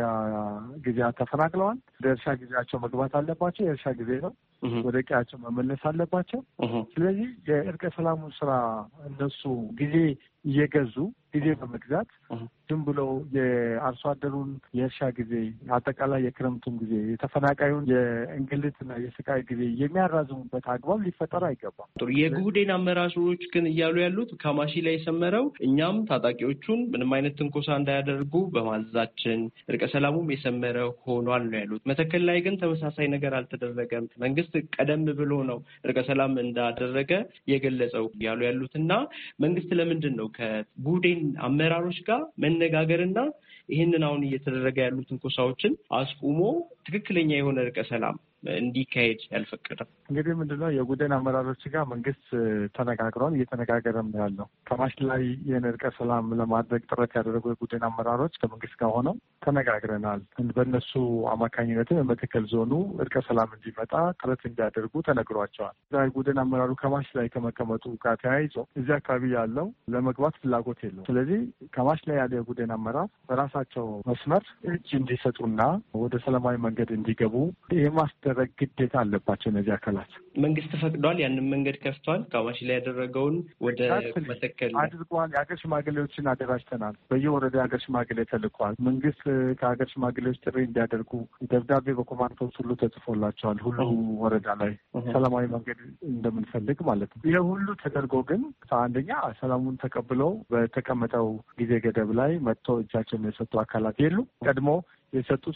ጊዜያት ተፈናቅለዋል። ለእርሻ ጊዜያቸው መግባት አለባቸው። የእርሻ ጊዜ ነው። ወደ ቀያቸው መመለስ አለባቸው። ስለዚህ የእርቀ ሰላሙን ስራ እነሱ ጊዜ እየገዙ ጊዜ በመግዛት ዝም ብለው የአርሶ አደሩን የእርሻ ጊዜ አጠቃላይ የክረምቱን ጊዜ የተፈናቃዩን የእንግልትና የስቃይ ጊዜ የሚያራዝሙበት አግባብ ሊፈጠር አይገባም። የጉህዴን አመራሮች ግን እያሉ ያሉት ካማሺ ላይ የሰመረው እኛም ታጣቂዎቹን ምንም አይነት ትንኮሳ እንዳያደርጉ በማዘዛችን እርቀ ሰላሙም የሰመረ ሆኗል ነው ያሉት። መተከል ላይ ግን ተመሳሳይ ነገር አልተደረገም። መንግስት ቀደም ብሎ ነው እርቀ ሰላም እንዳደረገ የገለጸው እያሉ ያሉትና መንግስት ለምንድን ነው ከጉህዴን አመራሮች ጋር መነጋገርና ይህንን አሁን እየተደረገ ያሉ ትንኮሳዎችን አስቁሞ ትክክለኛ የሆነ እርቀ ሰላም እንዲካሄድ ያልፈቀደም? እንግዲህ ምንድነው የጉህዴን አመራሮች ጋር መንግስት ተነጋግሯል፣ እየተነጋገረም ነው ያለው። ከማሽ ላይ ይህን እርቀ ሰላም ለማድረግ ጥረት ያደረጉ የጉህዴን አመራሮች ከመንግስት ጋር ሆነው ተነጋግረናል። በእነሱ አማካኝነትም የመተከል ዞኑ እርቀ ሰላም እንዲመጣ ጥረት እንዲያደርጉ ተነግሯቸዋል። የጉህዴን አመራሩ ከማሽ ላይ ከመቀመጡ ጋር ተያይዞ እዚህ አካባቢ ያለው ለመግባት ፍላጎት የለው። ስለዚህ ከማሽ ላይ ያለ የጉህዴን አመራር በራሳቸው መስመር እጅ እንዲሰጡና ወደ ሰላማዊ መንገድ እንዲገቡ የማስደረግ ግዴታ አለባቸው። እነዚህ አካላት መንግስት ፈቅዷል፣ ያንን መንገድ ከፍቷል። ካማሺ ላይ ያደረገውን ወደ መተከል አድርጓል። የሀገር ሽማግሌዎችን አደራጅተናል። በየወረዳ የሀገር ሽማግሌ ተልኳል። መንግስት ከሀገር ሽማግሌዎች ጥሪ እንዲያደርጉ ደብዳቤ በኮማንድ ፖስት ሁሉ ተጽፎላቸዋል። ሁሉ ወረዳ ላይ ሰላማዊ መንገድ እንደምንፈልግ ማለት ነው። ይህ ሁሉ ተደርጎ ግን አንደኛ ሰላሙን ተቀብለው በተቀመጠው ጊዜ ገደብ ላይ መጥተው እጃቸውን የሰጡ አካላት የሉ። ቀድሞ የሰጡት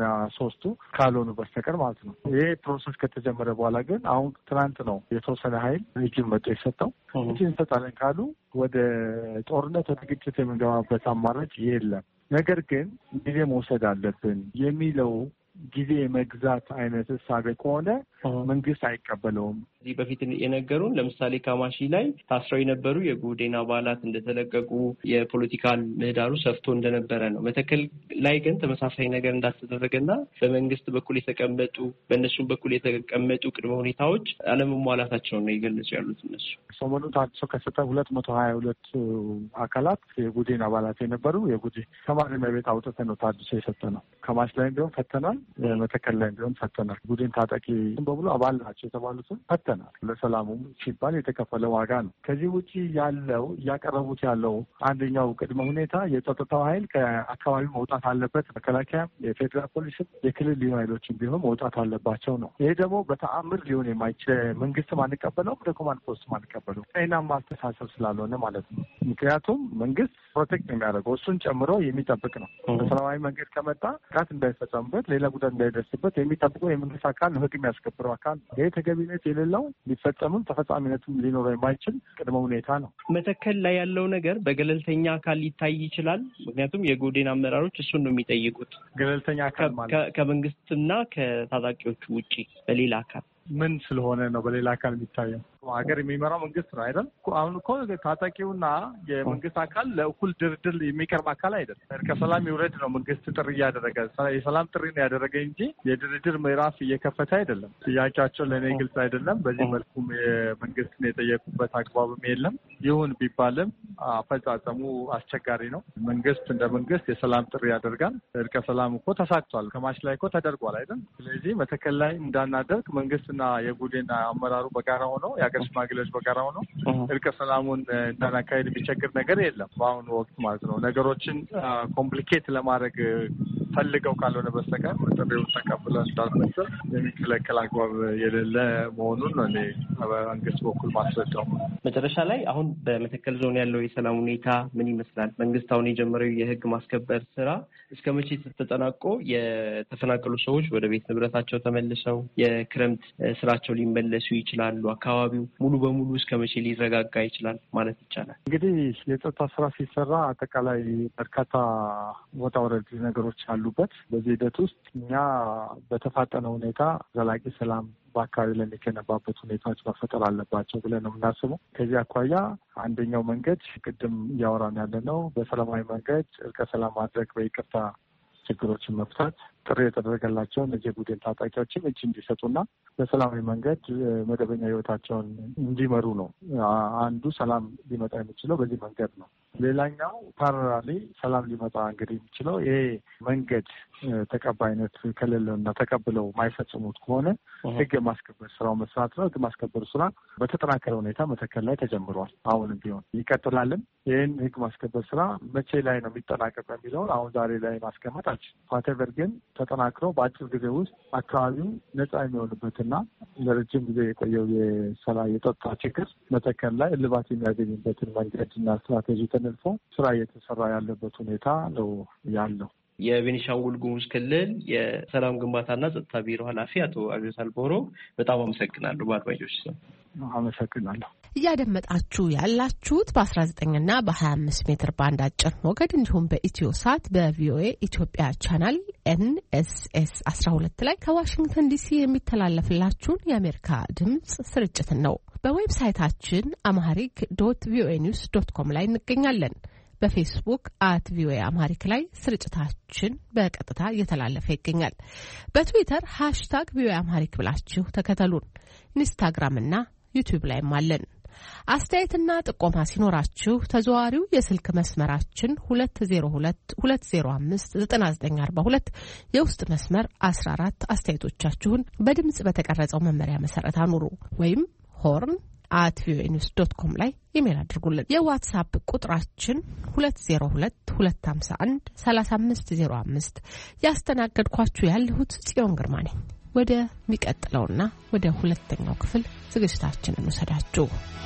83ቱ ካልሆኑ በስተቀር ማለት ነው። ይሄ ፕሮሰስ ከተጀመረ በኋላ ግን አሁን ትናንት ነው የተወሰነ ኃይል እጁን መጥቶ የሰጠው። እጅ እንሰጣለን ካሉ ወደ ጦርነት ወደ ግጭት የምንገባበት አማራጭ የለም። ነገር ግን ጊዜ መውሰድ አለብን የሚለው ጊዜ መግዛት አይነት እሳቤ ከሆነ መንግስት አይቀበለውም። እዚህ በፊት የነገሩን ለምሳሌ ካማሺ ላይ ታስረው የነበሩ የጉህዴን አባላት እንደተለቀቁ የፖለቲካል ምህዳሩ ሰፍቶ እንደነበረ ነው። መተከል ላይ ግን ተመሳሳይ ነገር እንዳልተደረገና በመንግስት በኩል የተቀመጡ በእነሱም በኩል የተቀመጡ ቅድመ ሁኔታዎች አለመሟላታቸውን ነው የገለጹ ያሉት እነሱ። ሰሞኑን ታድሶ ከሰጠ 222 አካላት የጉህዴን አባላት የነበሩ የጉህዴን ከማረሚያ ቤት አውጥተን ነው ታድሶ የሰጠ ነው። ካማሺ ላይ ቢሆን ፈተናል፣ መተከል ላይ ቢሆን ፈተናል። ጉህዴን ታጣቂ በሙሉ አባል ናቸው የተባሉትን ፈተናል። ለሰላሙም ሲባል የተከፈለ ዋጋ ነው። ከዚህ ውጭ ያለው እያቀረቡት ያለው አንደኛው ቅድመ ሁኔታ የጸጥታው ኃይል ከአካባቢው መውጣት አለበት። መከላከያ፣ የፌዴራል ፖሊስም የክልል ልዩ ኃይሎችም ቢሆን መውጣት አለባቸው ነው። ይሄ ደግሞ በተአምር ሊሆን የማይችል መንግስትም አንቀበለውም፣ ኮማንድ ፖስትም አንቀበለውም። ጤናማ አስተሳሰብ ስላልሆነ ማለት ነው። ምክንያቱም መንግስት ፕሮቴክት የሚያደርገው እሱን ጨምሮ የሚጠብቅ ነው። በሰላማዊ መንገድ ከመጣ ጥቃት እንዳይፈጸምበት፣ ሌላ ጉዳት እንዳይደርስበት የሚጠብቀው የመንግስት አካል ነው፣ ህግ የሚያስከብረው አካል። ይሄ ተገቢነት የሌለው ሊፈጸምም ተፈጻሚነትም ሊኖረው የማይችል ቅድመ ሁኔታ ነው። መተከል ላይ ያለው ነገር በገለልተኛ አካል ሊታይ ይችላል። ምክንያቱም የጉህዴን አመራሮች እሱን ነው የሚጠይቁት። ገለልተኛ አካል ማለት ከመንግስትና ከታጣቂዎቹ ውጪ በሌላ አካል ምን ስለሆነ ነው በሌላ አካል የሚታየው? ሀገር የሚመራው መንግስት ነው አይደል? አሁን እኮ ታጣቂውና የመንግስት አካል ለእኩል ድርድር የሚቀርብ አካል አይደል? እርቀ ሰላም ይውረድ ነው መንግስት ጥሪ እያደረገ የሰላም ጥሪ ነው ያደረገ እንጂ የድርድር ምዕራፍ እየከፈተ አይደለም። ጥያቄያቸው ለእኔ ግልጽ አይደለም። በዚህ መልኩም የመንግስትን የጠየቁበት አግባብም የለም። ይሁን ቢባልም አፈጻጸሙ አስቸጋሪ ነው። መንግስት እንደ መንግስት የሰላም ጥሪ ያደርጋል። እርቀ ሰላም እኮ ተሳክቷል። ከማሽ ላይ እኮ ተደርጓል አይደል? ስለዚህ መተከል ላይ እንዳናደርግ መንግስትና የጉዴን አመራሩ በጋራ ሆነው የሀገር ሽማግሌዎች በጋራ ሆነው እርቀ ሰላሙን እንዳናካሄድ የሚቸግር ነገር የለም በአሁኑ ወቅት ማለት ነው። ነገሮችን ኮምፕሊኬት ለማድረግ ፈልገው ካልሆነ በስተቀር ጥሪውን ተቀብለን እንዳልመሰል የሚከለከል አግባብ የሌለ መሆኑን ነው እኔ በመንግስት በኩል ማስረዳው። መጨረሻ ላይ አሁን በመተከል ዞን ያለው የሰላም ሁኔታ ምን ይመስላል? መንግስት አሁን የጀመረው የህግ ማስከበር ስራ እስከ መቼ ተጠናቆ የተፈናቀሉ ሰዎች ወደ ቤት ንብረታቸው ተመልሰው የክረምት ስራቸው ሊመለሱ ይችላሉ? አካባቢው ሙሉ በሙሉ እስከ መቼ ሊረጋጋ ይችላል ማለት ይቻላል? እንግዲህ የጸጥታ ስራ ሲሰራ አጠቃላይ በርካታ ወጣ ወረድ ነገሮች አሉበት። በዚህ ሂደት ውስጥ እኛ በተፋጠነ ሁኔታ ዘላቂ ሰላም በአካባቢ ላይ የሚገነባበት ሁኔታዎች መፈጠር አለባቸው ብለን ነው የምናስበው። ከዚህ አኳያ አንደኛው መንገድ ቅድም እያወራን ያለ ነው፣ በሰላማዊ መንገድ እርቀ ሰላም ማድረግ፣ በይቅርታ ችግሮችን መፍታት፣ ጥሪ የተደረገላቸው እነዚህ ቡድን ታጣቂዎችም እጅ እንዲሰጡና በሰላማዊ መንገድ መደበኛ ህይወታቸውን እንዲመሩ ነው። አንዱ ሰላም ሊመጣ የሚችለው በዚህ መንገድ ነው። ሌላኛው ፓራሊ ሰላም ሊመጣ እንግዲህ የሚችለው ይሄ መንገድ ተቀባይነት ከሌለውና ተቀብለው ማይፈጽሙት ከሆነ ህግ የማስከበር ስራው መስራት ነው። ህግ ማስከበር ስራ በተጠናከረ ሁኔታ መተከል ላይ ተጀምሯል። አሁንም ቢሆን ይቀጥላልም። ይህን ህግ ማስከበር ስራ መቼ ላይ ነው የሚጠናቀቀው የሚለውን አሁን ዛሬ ላይ ማስቀመጥ አልችልም። ፋቴቨር ግን ተጠናክሮ በአጭር ጊዜ ውስጥ አካባቢው ነጻ የሚሆንበትና ለረጅም ጊዜ የቆየው የጸጥታ ችግር መተከል ላይ እልባት የሚያገኝበትን መንገድና ስትራቴጂ ተነድፎ ስራ እየተሰራ ያለበት ሁኔታ ነው ያለው። የቤኒሻንጉል ጉሙዝ ክልል የሰላም ግንባታና ጸጥታ ቢሮ ኃላፊ አቶ አብዮት አልቦሮ በጣም አመሰግናለሁ። በአድማጮች ስም አመሰግናለሁ። እያደመጣችሁ ያላችሁት በ19ና በ25 ሜትር ባንድ አጭር ሞገድ እንዲሁም በኢትዮ ሳት በቪኦኤ ኢትዮጵያ ቻናል NSS 12 ላይ ከዋሽንግተን ዲሲ የሚተላለፍላችሁን የአሜሪካ ድምጽ ስርጭትን ነው። በዌብሳይታችን amharic.voanews.com ላይ እንገኛለን። በፌስቡክ @ቪኦኤ አምሃሪክ ላይ ስርጭታችን በቀጥታ እየተላለፈ ይገኛል። በትዊተር #ቪኦኤ አምሃሪክ ብላችሁ ተከተሉን። ኢንስታግራም እና ዩቲዩብ ላይም አለን። አስተያየትና ጥቆማ ሲኖራችሁ ተዘዋሪው የስልክ መስመራችን 2022059942 የውስጥ መስመር 14 አስተያየቶቻችሁን በድምጽ በተቀረጸው መመሪያ መሰረት አኑሩ ወይም horn@voanews.com ላይ ኢሜል አድርጉልን። የዋትስአፕ ቁጥራችን 2022513505 ያስተናገድኳችሁ ያለሁት ጽዮን ግርማ ነኝ። ወደ ሚቀጥለውና ወደ ሁለተኛው ክፍል ዝግጅታችንን እንወስዳችሁ።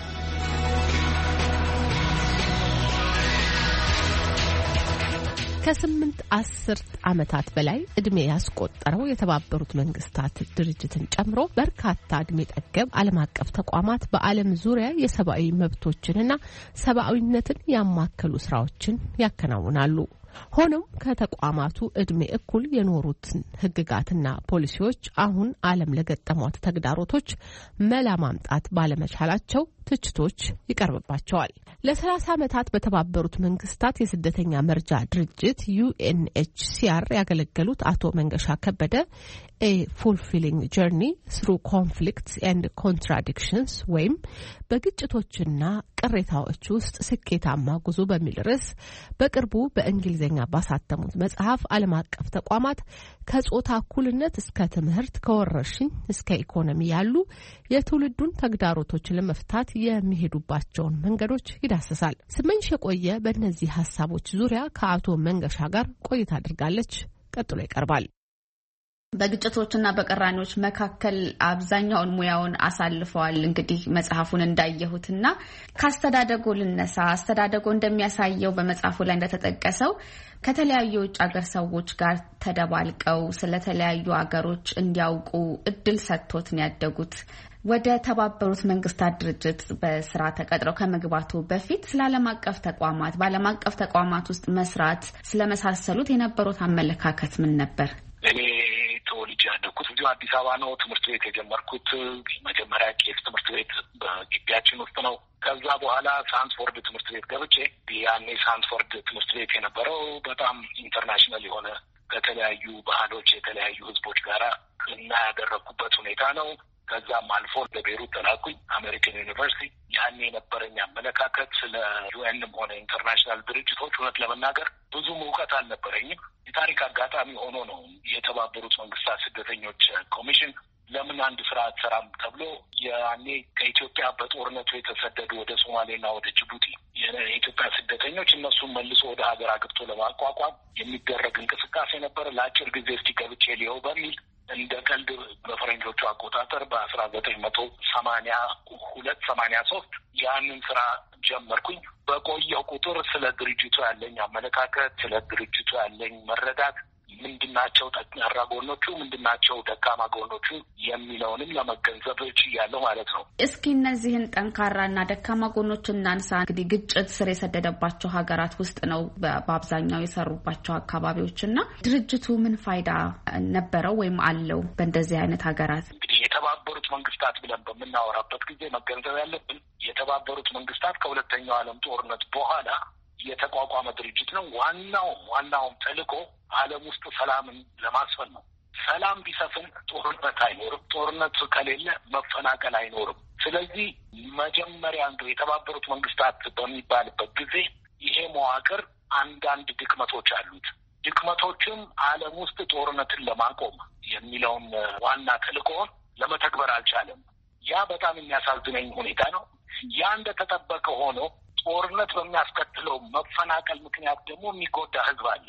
ከ8 ዓመታት በላይ እድሜ ያስቆጠረው የተባበሩት መንግስታት ድርጅትን ጨምሮ በርካታ እድሜ ጠገብ ዓለም አቀፍ ተቋማት በዓለም ዙሪያ የሰብአዊ መብቶችንና ሰብአዊነትን ያማከሉ ስራዎችን ያከናውናሉ። ሆኖም ከተቋማቱ እድሜ እኩል የኖሩትን ህግጋትና ፖሊሲዎች አሁን ዓለም ለገጠሟት ተግዳሮቶች መላ ማምጣት ባለመቻላቸው ትችቶች ይቀርብባቸዋል። ለ30 ዓመታት በተባበሩት መንግስታት የስደተኛ መርጃ ድርጅት UNHCR ያገለገሉት አቶ መንገሻ ከበደ A Fulfilling Journey Through Conflicts and Contradictions ወይም በግጭቶችና ቅሬታዎች ውስጥ ስኬታማ ጉዞ በሚል ርዕስ በቅርቡ በእንግሊዝኛ ባሳተሙት መጽሐፍ ዓለም አቀፍ ተቋማት ከጾታ እኩልነት እስከ ትምህርት፣ ከወረርሽኝ እስከ ኢኮኖሚ ያሉ የትውልዱን ተግዳሮቶች ለመፍታት የሚሄዱባቸውን መንገዶች ይዳስሳል። ስመኝሽ የቆየ በእነዚህ ሀሳቦች ዙሪያ ከአቶ መንገሻ ጋር ቆይታ አድርጋለች። ቀጥሎ ይቀርባል። በግጭቶችና በቀራኔዎች መካከል አብዛኛውን ሙያውን አሳልፈዋል። እንግዲህ መጽሐፉን እንዳየሁትና ካስተዳደጎ ልነሳ። አስተዳደጎ እንደሚያሳየው በመጽሐፉ ላይ እንደተጠቀሰው ከተለያዩ ውጭ ሀገር ሰዎች ጋር ተደባልቀው ስለተለያዩ ሀገሮች እንዲያውቁ እድል ሰጥቶት ነው ያደጉት። ወደ ተባበሩት መንግስታት ድርጅት በስራ ተቀጥረው ከመግባቱ በፊት ስለ ዓለም አቀፍ ተቋማት፣ በዓለም አቀፍ ተቋማት ውስጥ መስራት ስለመሳሰሉት የነበሩት አመለካከት ምን ነበር? እኔ ተወልጄ ተወልጄ ያደግኩት እዚሁ አዲስ አበባ ነው። ትምህርት ቤት የጀመርኩት መጀመሪያ ቄስ ትምህርት ቤት በግቢያችን ውስጥ ነው። ከዛ በኋላ ሳንስፎርድ ትምህርት ቤት ገብቼ ያኔ ሳንስፎርድ ትምህርት ቤት የነበረው በጣም ኢንተርናሽናል የሆነ ከተለያዩ ባህሎች የተለያዩ ህዝቦች ጋራ እና ያደረግኩበት ሁኔታ ነው። ከዛም አልፎ ለቤሩት ተላኩኝ አሜሪካን ዩኒቨርሲቲ። ያኔ የነበረኝ አመለካከት ስለ ዩኤንም ሆነ ኢንተርናሽናል ድርጅቶች እውነት ለመናገር ብዙም እውቀት አልነበረኝም። የታሪክ አጋጣሚ ሆኖ ነው የተባበሩት መንግስታት ስደተኞች ኮሚሽን ለምን አንድ ስራ አትሰራም ተብሎ ያኔ ከኢትዮጵያ በጦርነቱ የተሰደዱ ወደ ሶማሌና ወደ ጅቡቲ የኢትዮጵያ ስደተኞች እነሱን መልሶ ወደ ሀገር አግብቶ ለማቋቋም የሚደረግ እንቅስቃሴ ነበር። ለአጭር ጊዜ እስቲ ገብቼ ሊየው በሚል እንደ ቀልድ በፈረንጆቹ አቆጣጠር በ1982-83 ያንን ስራ ጀመርኩኝ። በቆየው ቁጥር ስለ ድርጅቱ ያለኝ አመለካከት፣ ስለ ድርጅቱ ያለኝ መረዳት ምንድናቸው ጠንካራ ጎኖቹ፣ ምንድናቸው ደካማ ጎኖቹ የሚለውንም ለመገንዘብ ችያለሁ ማለት ነው። እስኪ እነዚህን ጠንካራና ደካማ ጎኖች እናንሳ። እንግዲህ ግጭት ስር የሰደደባቸው ሀገራት ውስጥ ነው በአብዛኛው የሰሩባቸው አካባቢዎችና ድርጅቱ ምን ፋይዳ ነበረው ወይም አለው በእንደዚህ አይነት ሀገራት? እንግዲህ የተባበሩት መንግስታት ብለን በምናወራበት ጊዜ መገንዘብ ያለብን የተባበሩት መንግስታት ከሁለተኛው ዓለም ጦርነት በኋላ የተቋቋመ ድርጅት ነው። ዋናውም ተልዕኮ ዓለም ውስጥ ሰላምን ለማስፈን ነው። ሰላም ቢሰፍን ጦርነት አይኖርም። ጦርነት ከሌለ መፈናቀል አይኖርም። ስለዚህ መጀመሪያ የተባበሩት መንግስታት በሚባልበት ጊዜ ይሄ መዋቅር አንዳንድ ድክመቶች አሉት። ድክመቶችም ዓለም ውስጥ ጦርነትን ለማቆም የሚለውን ዋና ተልዕኮውን ለመተግበር አልቻለም። ያ በጣም የሚያሳዝነኝ ሁኔታ ነው። ያ እንደተጠበቀ ሆኖ ጦርነት በሚያስከትለው መፈናቀል ምክንያት ደግሞ የሚጎዳ ህዝብ አለ።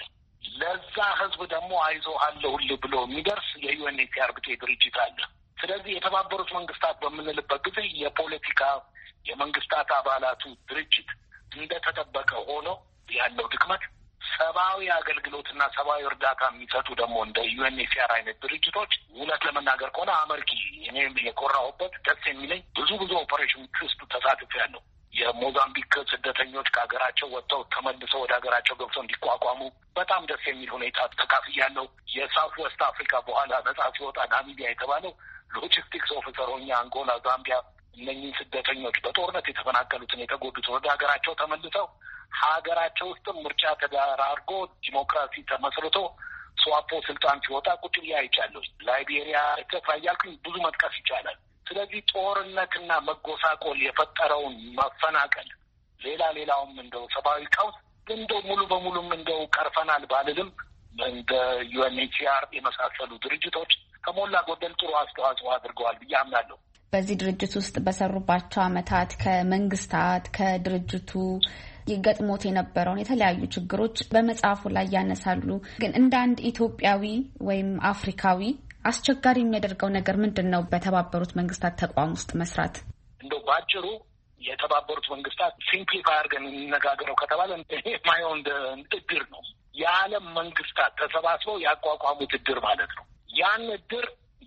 ለዛ ህዝብ ደግሞ አይዞህ አለሁልህ ብሎ የሚደርስ የዩኤንኤችሲአር ብጤ ድርጅት አለ። ስለዚህ የተባበሩት መንግስታት በምንልበት ጊዜ የፖለቲካ የመንግስታት አባላቱ ድርጅት እንደተጠበቀ ሆኖ ያለው ድክመት፣ ሰብአዊ አገልግሎትና ሰብአዊ እርዳታ የሚሰጡ ደግሞ እንደ ዩኤንኤችሲአር አይነት ድርጅቶች እውነት ለመናገር ከሆነ አመርቂ እኔም የኮራሁበት ደስ የሚለኝ ብዙ ኦፐሬሽኖች ውስጥ ተሳትፌያለሁ። የሞዛምቢክ ስደተኞች ከሀገራቸው ወጥተው ተመልሰው ወደ ሀገራቸው ገብተው እንዲቋቋሙ በጣም ደስ የሚል ሁኔታ ተካፍያለሁ። የሳውት ዌስት አፍሪካ በኋላ ነጻ ሲወጣ ናሚቢያ የተባለው ሎጂስቲክስ ኦፊሰር ሆኜ አንጎላ፣ ዛምቢያ እነኚህ ስደተኞች በጦርነት የተፈናቀሉትን የተጎዱትን ወደ ሀገራቸው ተመልሰው ሀገራቸው ውስጥም ምርጫ ተደራርጎ ዲሞክራሲ ተመስርቶ ስዋፖ ስልጣን ሲወጣ ቁጭ ብዬ አይቻለሁ። ላይቤሪያ እያልኩኝ ብዙ መጥቀስ ይቻላል። ስለዚህ ጦርነትና መጎሳቆል የፈጠረውን መፈናቀል ሌላውም እንደው ሰብአዊ ቀውስ እንደው ሙሉ በሙሉም እንደው ቀርፈናል ባልልም እንደ ዩኤንኤችሲአር የመሳሰሉ ድርጅቶች ከሞላ ጎደል ጥሩ አስተዋጽኦ አድርገዋል ብዬ አምናለሁ። በዚህ ድርጅት ውስጥ በሰሩባቸው ዓመታት ከመንግስታት ከድርጅቱ ይገጥሞት የነበረውን የተለያዩ ችግሮች በመጽሐፉ ላይ ያነሳሉ። ግን እንደ አንድ ኢትዮጵያዊ ወይም አፍሪካዊ አስቸጋሪ የሚያደርገው ነገር ምንድን ነው? በተባበሩት መንግስታት ተቋም ውስጥ መስራት እንደው ባጭሩ የተባበሩት መንግስታት ሲምፕሊፋይ አድርገን እንነጋገረው ከተባለ ማየው እንደ እድር ነው። የዓለም መንግስታት ተሰባስበው ያቋቋሙት እድር ማለት ነው። ያን እድር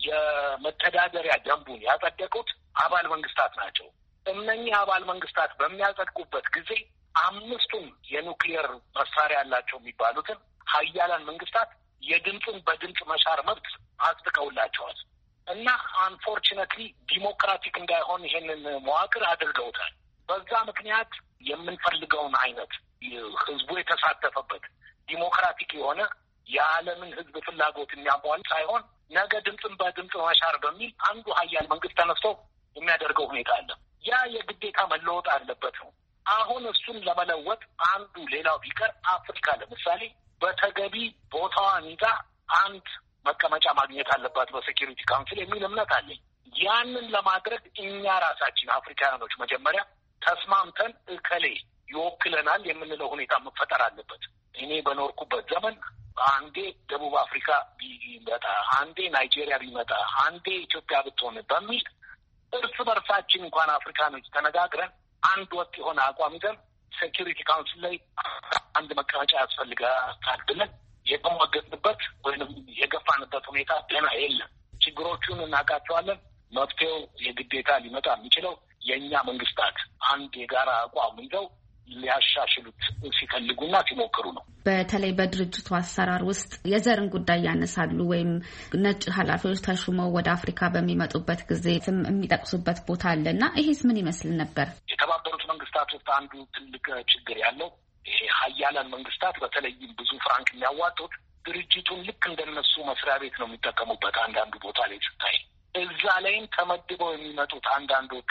የመተዳደሪያ ደንቡን ያጸደቁት አባል መንግስታት ናቸው። እነኚህ አባል መንግስታት በሚያጸድቁበት ጊዜ አምስቱም የኑክሊየር መሳሪያ ያላቸው የሚባሉትን ሀያላን መንግስታት የድምፅን በድምፅ መሻር መብት አጽድቀውላቸዋል እና አንፎርቹኔትሊ ዲሞክራቲክ እንዳይሆን ይሄንን መዋቅር አድርገውታል። በዛ ምክንያት የምንፈልገውን አይነት ህዝቡ የተሳተፈበት ዲሞክራቲክ የሆነ የዓለምን ህዝብ ፍላጎት የሚያሟል ሳይሆን ነገ ድምፅን በድምፅ መሻር በሚል አንዱ ሀያል መንግስት ተነስቶ የሚያደርገው ሁኔታ አለ። ያ የግዴታ መለወጥ አለበት ነው። አሁን እሱን ለመለወጥ አንዱ ሌላው ቢቀር አፍሪካ ለምሳሌ በተገቢ ቦታዋን ይዛ አንድ መቀመጫ ማግኘት አለባት በሴኪሪቲ ካውንስል የሚል እምነት አለኝ። ያንን ለማድረግ እኛ ራሳችን አፍሪካውያኖች መጀመሪያ ተስማምተን እከሌ ይወክለናል የምንለው ሁኔታ መፈጠር አለበት። እኔ በኖርኩበት ዘመን አንዴ ደቡብ አፍሪካ ቢመጣ፣ አንዴ ናይጄሪያ ቢመጣ፣ አንዴ ኢትዮጵያ ብትሆን በሚል እርስ በርሳችን እንኳን አፍሪካኖች ተነጋግረን አንድ ወጥ የሆነ አቋም ይዘን ሴኪሪቲ ካውንስል ላይ አንድ መቀመጫ ያስፈልጋል ብለን የተሟገጥንበት ወይንም የገፋንበት ሁኔታ ገና የለም። ችግሮቹን እናውቃቸዋለን። መፍትሄው የግዴታ ሊመጣ የሚችለው የእኛ መንግስታት አንድ የጋራ አቋም ይዘው ሊያሻሽሉት ሲፈልጉና ሲሞክሩ ነው። በተለይ በድርጅቱ አሰራር ውስጥ የዘርን ጉዳይ ያነሳሉ ወይም ነጭ ኃላፊዎች ተሹመው ወደ አፍሪካ በሚመጡበት ጊዜ ስም የሚጠቅሱበት ቦታ አለና ይሄስ ምን ይመስል ነበር? የተባበሩት መንግስታት ውስጥ አንዱ ትልቅ ችግር ያለው ይሄ ሀያላን መንግስታት በተለይም ብዙ ፍራንክ የሚያዋጡት ድርጅቱን ልክ እንደነሱ መስሪያ ቤት ነው የሚጠቀሙበት። አንዳንዱ ቦታ ላይ ስታይ እዛ ላይም ተመድበው የሚመጡት አንዳንዶቹ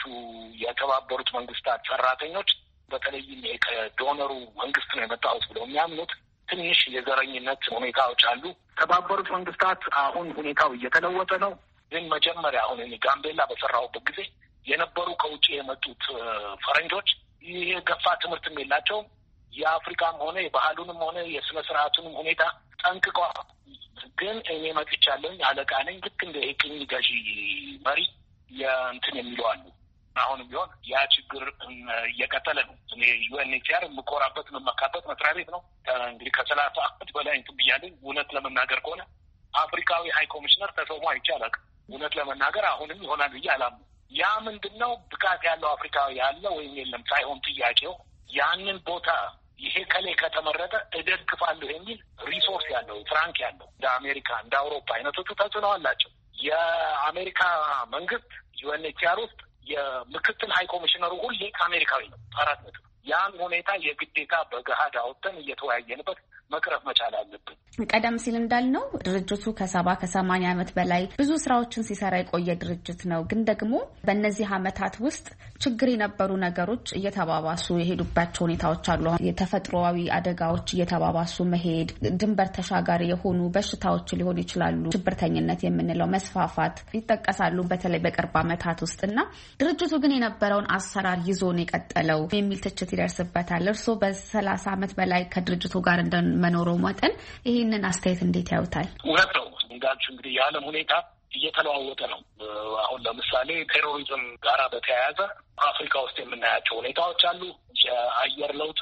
የተባበሩት መንግስታት ሰራተኞች በተለይም ከዶነሩ መንግስት ነው የመጣሁት ብለው የሚያምኑት ትንሽ የዘረኝነት ሁኔታዎች አሉ። ተባበሩት መንግስታት አሁን ሁኔታው እየተለወጠ ነው። ግን መጀመሪያ አሁን እኔ ጋምቤላ በሰራሁበት ጊዜ የነበሩ ከውጭ የመጡት ፈረንጆች ይሄ ገፋ ትምህርትም የላቸውም። የአፍሪካም ሆነ የባህሉንም ሆነ የስነ ስርዓቱንም ሁኔታ ጠንቅቀው ግን እኔ መጥቻለሁኝ አለቃ ነኝ ልክ እንደ ቅኝ ገዢ መሪ የእንትን የሚለው አሉ። አሁንም ቢሆን ያ ችግር እየቀጠለ ነው። እኔ ዩኤንኤችሲአር የምኮራበት የምመካበት መስሪያ ቤት ነው። እንግዲህ ከ30 ዓመት በላይ እንትን ብያለኝ። እውነት ለመናገር ከሆነ አፍሪካዊ ሀይ ኮሚሽነር ተሾሞ አይቼ አላውቅም። እውነት ለመናገር አሁንም ይሆናል ብዬ አላምንም። ያ ምንድን ነው ብቃት ያለው አፍሪካዊ ያለ ወይም የለም ሳይሆን ጥያቄው ያንን ቦታ ይሄ ከሌ ከተመረጠ እደግፋለሁ የሚል ሪሶርስ ያለው ፍራንክ ያለው እንደ አሜሪካ እንደ አውሮፓ አይነቶቹ ተጽዕኖ አላቸው። የአሜሪካ መንግስት ዩኤንኤችሲአር ውስጥ የምክትል ሀይ ኮሚሽነሩ ሁሌ ከአሜሪካዊ ነው 4 ነጥብ። ያን ሁኔታ የግዴታ በገሃድ አውጥተን እየተወያየንበት መቅረፍ መቻል አለብን። ቀደም ሲል እንዳልነው ድርጅቱ ከ70-80 ዓመት በላይ ብዙ ስራዎችን ሲሰራ የቆየ ድርጅት ነው። ግን ደግሞ በእነዚህ ዓመታት ውስጥ ችግር የነበሩ ነገሮች እየተባባሱ የሄዱባቸው ሁኔታዎች አሉ። የተፈጥሮአዊ አደጋዎች እየተባባሱ መሄድ፣ ድንበር ተሻጋሪ የሆኑ በሽታዎች ሊሆኑ ይችላሉ፣ ሽብርተኝነት የምንለው መስፋፋት ይጠቀሳሉ በተለይ በቅርብ ዓመታት ውስጥና ድርጅቱ ግን የነበረውን አሰራር ይዞ ነው የቀጠለው የሚል ትችት ይደርስበታል። እርስዎ በ30 ዓመት በላይ ከድርጅቱ ጋር እንደመኖረው መጠን ይህንን አስተያየት እንዴት ያዩታል? እውነት ነው እንዳልሽ እንግዲህ የዓለም ሁኔታ እየተለዋወጠ ነው። አሁን ለምሳሌ ቴሮሪዝም ጋራ በተያያዘ አፍሪካ ውስጥ የምናያቸው ሁኔታዎች አሉ። የአየር ለውጥ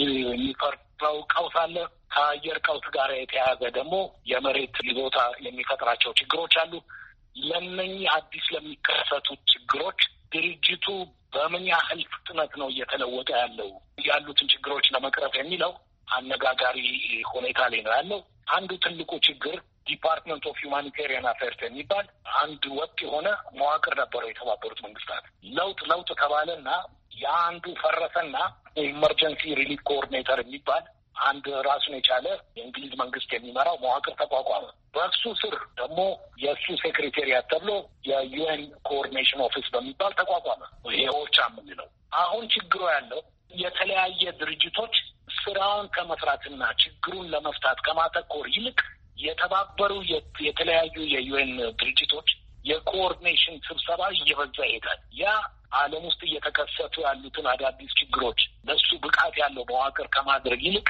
የሚፈጥረው ቀውስ አለ። ከአየር ቀውስ ጋር የተያያዘ ደግሞ የመሬት ይዞታ የሚፈጥራቸው ችግሮች አሉ። ለእነኚህ አዲስ ለሚከሰቱ ችግሮች ድርጅቱ በምን ያህል ፍጥነት ነው እየተለወጠ ያሉትን ችግሮች ለመቅረፍ የሚለው አነጋጋሪ ሁኔታ ላይ ነው ያለው። አንዱ ትልቁ ችግር ዲፓርትመንት ኦፍ ሁማኒቴሪያን አፌርስ የሚባል አንድ ወጥ የሆነ መዋቅር ነበረው የተባበሩት መንግስታት። ለውጥ ተባለና የአንዱ ፈረሰና ኢመርጀንሲ ሪሊፍ ኮኦርዲኔተር የሚባል አንድ ራሱን የቻለ የእንግሊዝ መንግስት የሚመራው መዋቅር ተቋቋመ። በእሱ ስር ደግሞ የእሱ ሴክሬታሪያት ተብሎ የዩኤን ኮኦርዲኔሽን ኦፊስ በሚባል ተቋቋመ። ይሄ ኦቻ የምንለው። አሁን ችግሩ ያለው የተለያየ ድርጅቶች ስራውን ከመስራትና ችግሩን ለመፍታት ከማተኮር ይልቅ የተባበሩ የተለያዩ የዩኤን ድርጅቶች የኮኦርዲኔሽን ስብሰባ እየበዛ ይሄዳል። ያ ዓለም ውስጥ እየተከሰቱ ያሉትን አዳዲስ ችግሮች ለሱ ብቃት ያለው መዋቅር ከማድረግ ይልቅ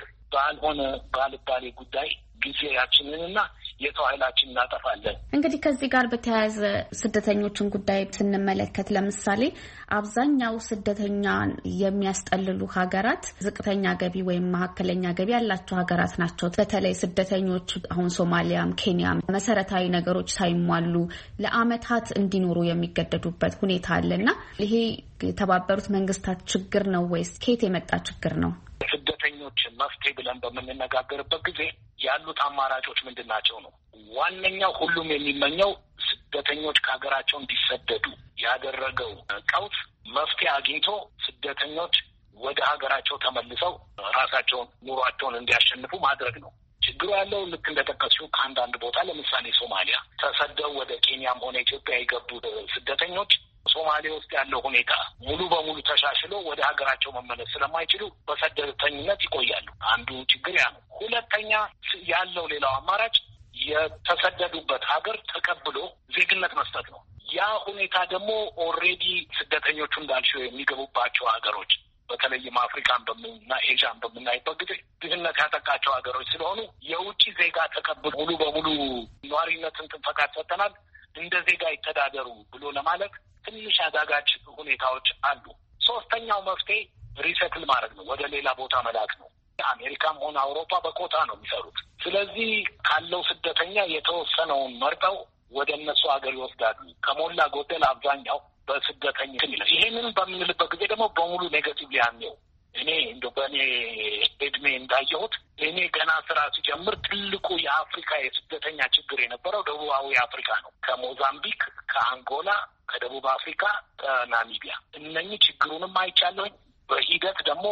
ባልባሌ ጉዳይ ጊዜያችንንና የሰው ኃይላችን እናጠፋለን። እንግዲህ ከዚህ ጋር በተያያዘ ስደተኞችን ጉዳይ ስንመለከት ለምሳሌ አብዛኛው ስደተኛን የሚያስጠልሉ ሀገራት ዝቅተኛ ገቢ ወይም መካከለኛ ገቢ ያላቸው ሀገራት ናቸው። በተለይ ስደተኞች አሁን ሶማሊያም ኬንያም መሰረታዊ ነገሮች ሳይሟሉ ለዓመታት እንዲኖሩ የሚገደዱበት ሁኔታ አለና ይሄ የተባበሩት መንግስታት ችግር ነው ወይስ ከየት የመጣ ችግር ነው? ስደተኞች መፍትሄ ብለን በምንነጋገርበት ጊዜ ያሉት አማራጮች ምንድን ናቸው ነው ዋነኛው። ሁሉም የሚመኘው ስደተኞች ከሀገራቸው እንዲሰደዱ ያደረገው ቀውስ መፍትሄ አግኝቶ ስደተኞች ወደ ሀገራቸው ተመልሰው ራሳቸውን ኑሯቸውን እንዲያሸንፉ ማድረግ ነው። ችግሩ ያለው ልክ እንደጠቀስሽው ከአንዳንድ ቦታ ለምሳሌ ሶማሊያ ተሰደው ወደ ኬንያም ሆነ ኢትዮጵያ የገቡ ስደተኞች ሶማሌ ውስጥ ያለው ሁኔታ ሙሉ በሙሉ ተሻሽሎ ወደ ሀገራቸው መመለስ ስለማይችሉ በስደተኝነት ይቆያሉ። አንዱ ችግር ያ ነው። ሁለተኛ ያለው ሌላው አማራጭ የተሰደዱበት ሀገር ተቀብሎ ዜግነት መስጠት ነው። ያ ሁኔታ ደግሞ ኦልሬዲ ስደተኞቹ እንዳልሽው የሚገቡባቸው ሀገሮች በተለይም አፍሪካን እና ኤዥያን በምናይበት ጊዜ ድህነት ያጠቃቸው ሀገሮች ስለሆኑ የውጭ ዜጋ ተቀብሎ ሙሉ በሙሉ ነዋሪነትን ፈቃድ ሰጥተናል እንደ ዜጋ ይተዳደሩ ብሎ ለማለት ትንሽ አዳጋች ሁኔታዎች አሉ። ሶስተኛው መፍትሄ ሪሰትል ማድረግ ነው፣ ወደ ሌላ ቦታ መላክ ነው። አሜሪካም ሆነ አውሮፓ በኮታ ነው የሚሰሩት። ስለዚህ ካለው ስደተኛ የተወሰነውን መርጠው ወደ እነሱ ሀገር ይወስዳሉ። ከሞላ ጎደል አብዛኛው በስደተኛ ይሄንን በምንልበት ጊዜ ደግሞ በሙሉ ኔጋቲቭ ሊያምነው እኔ እንደው በእኔ እድሜ እንዳየሁት እኔ ገና ስራ ሲጀምር ትልቁ የአፍሪካ የስደተኛ ችግር የነበረው ደቡባዊ አፍሪካ ነው። ከሞዛምቢክ፣ ከአንጎላ፣ ከደቡብ አፍሪካ፣ ከናሚቢያ እነኚህ ችግሩንም አይቻለሁኝ። በሂደት ደግሞ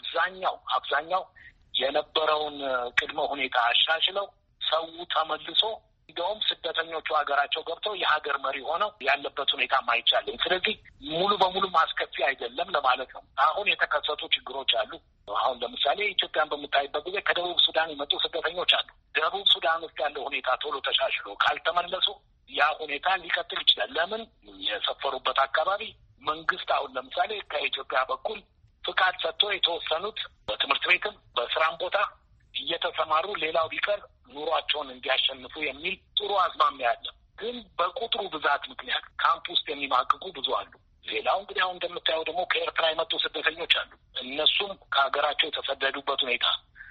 አብዛኛው የነበረውን ቅድመ ሁኔታ አሻሽለው ሰው ተመልሶ እንደውም ስደተኞቹ ሀገራቸው ገብተው የሀገር መሪ ሆነው ያለበት ሁኔታ ማይቻለኝ። ስለዚህ ሙሉ በሙሉ ማስከፊ አይደለም ለማለት ነው። አሁን የተከሰቱ ችግሮች አሉ። አሁን ለምሳሌ ኢትዮጵያን በምታይበት ጊዜ ከደቡብ ሱዳን የመጡ ስደተኞች አሉ። ደቡብ ሱዳን ውስጥ ያለው ሁኔታ ቶሎ ተሻሽሎ ካልተመለሱ ያ ሁኔታ ሊቀጥል ይችላል። ለምን የሰፈሩበት አካባቢ መንግስት አሁን ለምሳሌ ከኢትዮጵያ በኩል ፍቃድ ሰጥቶ የተወሰኑት በትምህርት ቤትም በስራም ቦታ እየተሰማሩ ሌላው ቢቀር ኑሯቸውን እንዲያሸንፉ የሚል ጥሩ አዝማሚያ አለ። ግን በቁጥሩ ብዛት ምክንያት ካምፕ ውስጥ የሚማቅቁ ብዙ አሉ። ሌላው እንግዲህ አሁን እንደምታየው ደግሞ ከኤርትራ የመጡ ስደተኞች አሉ። እነሱም ከሀገራቸው የተሰደዱበት ሁኔታ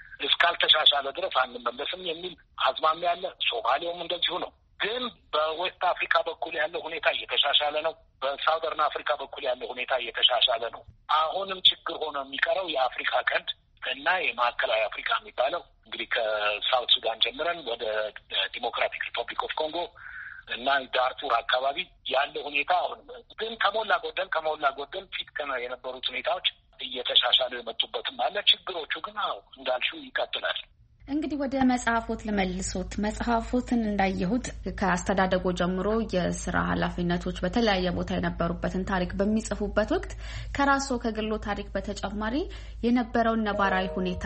እስካልተሻሻለ ድረስ አንመለስም የሚል አዝማሚያ አለ። ሶማሌውም እንደዚሁ ነው። ግን በዌስት አፍሪካ በኩል ያለው ሁኔታ እየተሻሻለ ነው። በሳውዘርን አፍሪካ በኩል ያለው ሁኔታ እየተሻሻለ ነው። አሁንም ችግር ሆኖ የሚቀረው የአፍሪካ ቀንድ እና የማዕከላዊ አፍሪካ የሚባለው እንግዲህ ከሳውት ሱዳን ጀምረን ወደ ዲሞክራቲክ ሪፐብሊክ ኦፍ ኮንጎ እና ዳርፉር አካባቢ ያለው ሁኔታ አሁን ግን ከሞላ ጎደል ፊት የነበሩት ሁኔታዎች እየተሻሻሉ የመጡበትም አለ። ችግሮቹ ግን እንዳልሽው ይቀጥላል። እንግዲህ ወደ መጽሐፎት ልመልሶት። መጽሐፎትን እንዳየሁት ከአስተዳደጎ ጀምሮ የስራ ኃላፊነቶች በተለያየ ቦታ የነበሩበትን ታሪክ በሚጽፉበት ወቅት ከራስዎ ከግሎ ታሪክ በተጨማሪ የነበረውን ነባራዊ ሁኔታ፣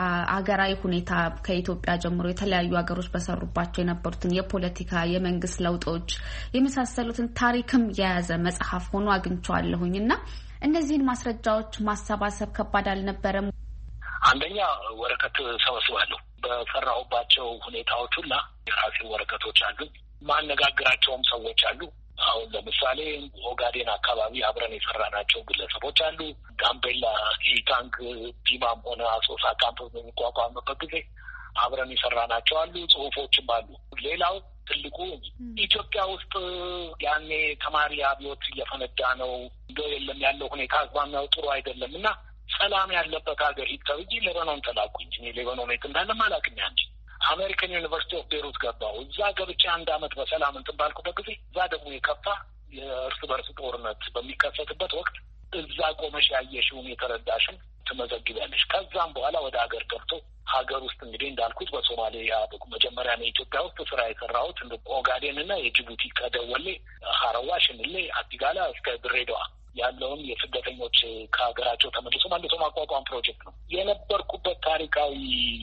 አገራዊ ሁኔታ ከኢትዮጵያ ጀምሮ የተለያዩ ሀገሮች በሰሩባቸው የነበሩትን የፖለቲካ የመንግስት ለውጦች የመሳሰሉትን ታሪክም የያዘ መጽሐፍ ሆኖ አግኝቼዋለሁኝ እና እነዚህን ማስረጃዎች ማሰባሰብ ከባድ አልነበረም? አንደኛ ወረቀት ሰበስባለሁ። በሰራሁባቸው ሁኔታዎች ሁላ የራሴ ወረቀቶች አሉ። ማነጋግራቸውም ሰዎች አሉ። አሁን ለምሳሌ ኦጋዴን አካባቢ አብረን የሰራናቸው ግለሰቦች አሉ። ጋምቤላ ኢታንግ ዲማም ሆነ አሶሳ ካምፕ በሚቋቋምበት ጊዜ አብረን የሰራናቸው አሉ። ጽሁፎችም አሉ። ሌላው ትልቁ ኢትዮጵያ ውስጥ ያኔ ተማሪ አብዮት እየፈነዳ ነው፣ እንደው የለም ያለው ሁኔታ አዝማሚያው ጥሩ አይደለም እና ሰላም ያለበት ሀገር ሂድ ተብዬ ሌባኖን ተላኩኝ። እኔ ሌባኖን የት እንዳለም አላውቅም። አንቺ አሜሪካን ዩኒቨርሲቲ ኦፍ ቤሩት ገባሁ። እዛ ገብቼ 1 አመት በሰላም እንትን ባልኩበት ጊዜ እዛ ደግሞ የከፋ የእርስ በርስ ጦርነት በሚከሰትበት ወቅት እዛ ቆመሽ ያየሽውን የተረዳሽን ትመዘግቢያለሽ። ከዛም በኋላ ወደ ሀገር ገብቶ ሀገር ውስጥ እንግዲህ እንዳልኩት በሶማሊያ መጀመሪያ ነው ኢትዮጵያ ውስጥ ስራ የሰራሁት እንደ ኦጋዴን እና የጅቡቲ ከደወሌ ሀረዋ፣ ሽንሌ፣ አዲጋላ እስከ ድሬዳዋ ያለውን የስደተኞች ከሀገራቸው ተመልሶ መልሶ ማቋቋም ፕሮጀክት ነው የነበርኩበት። ታሪካዊ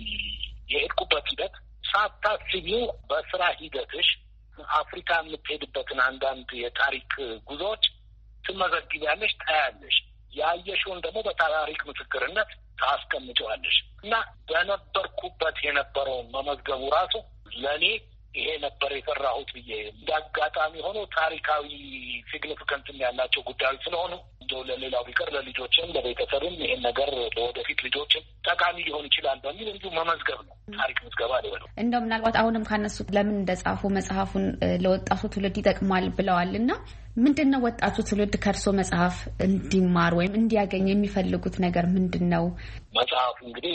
የሄድኩበት ሂደት ሳታስቢው በስራ ሂደትሽ አፍሪካ የምትሄድበትን አንዳንድ የታሪክ ጉዞዎች ትመዘግቢያለሽ፣ ታያለሽ። ያየሽውን ደግሞ በታሪክ ምስክርነት ታስቀምጨዋለሽ እና በነበርኩበት የነበረውን መመዝገቡ ራሱ ለእኔ ይሄ ነበር የሰራሁት ብዬ እንዳጋጣሚ ሆኖ ታሪካዊ ሲግኒፊካንስ ያላቸው ጉዳዮች ስለሆኑ እንደው ለሌላው ቢቀር ለልጆችም ለቤተሰብም ይሄን ነገር ለወደፊት ልጆችም ጠቃሚ ሊሆን ይችላል በሚል እንዲሁ መመዝገብ ነው። ታሪክ ምዝገባ ሊሆን እንደው ምናልባት አሁንም ካነሱት ለምን እንደጻፉ መጽሐፉን ለወጣቱ ትውልድ ይጠቅማል ብለዋል እና ምንድን ነው ወጣቱ ትውልድ ከእርሶ መጽሐፍ እንዲማር ወይም እንዲያገኝ የሚፈልጉት ነገር ምንድን ነው? መጽሐፉ እንግዲህ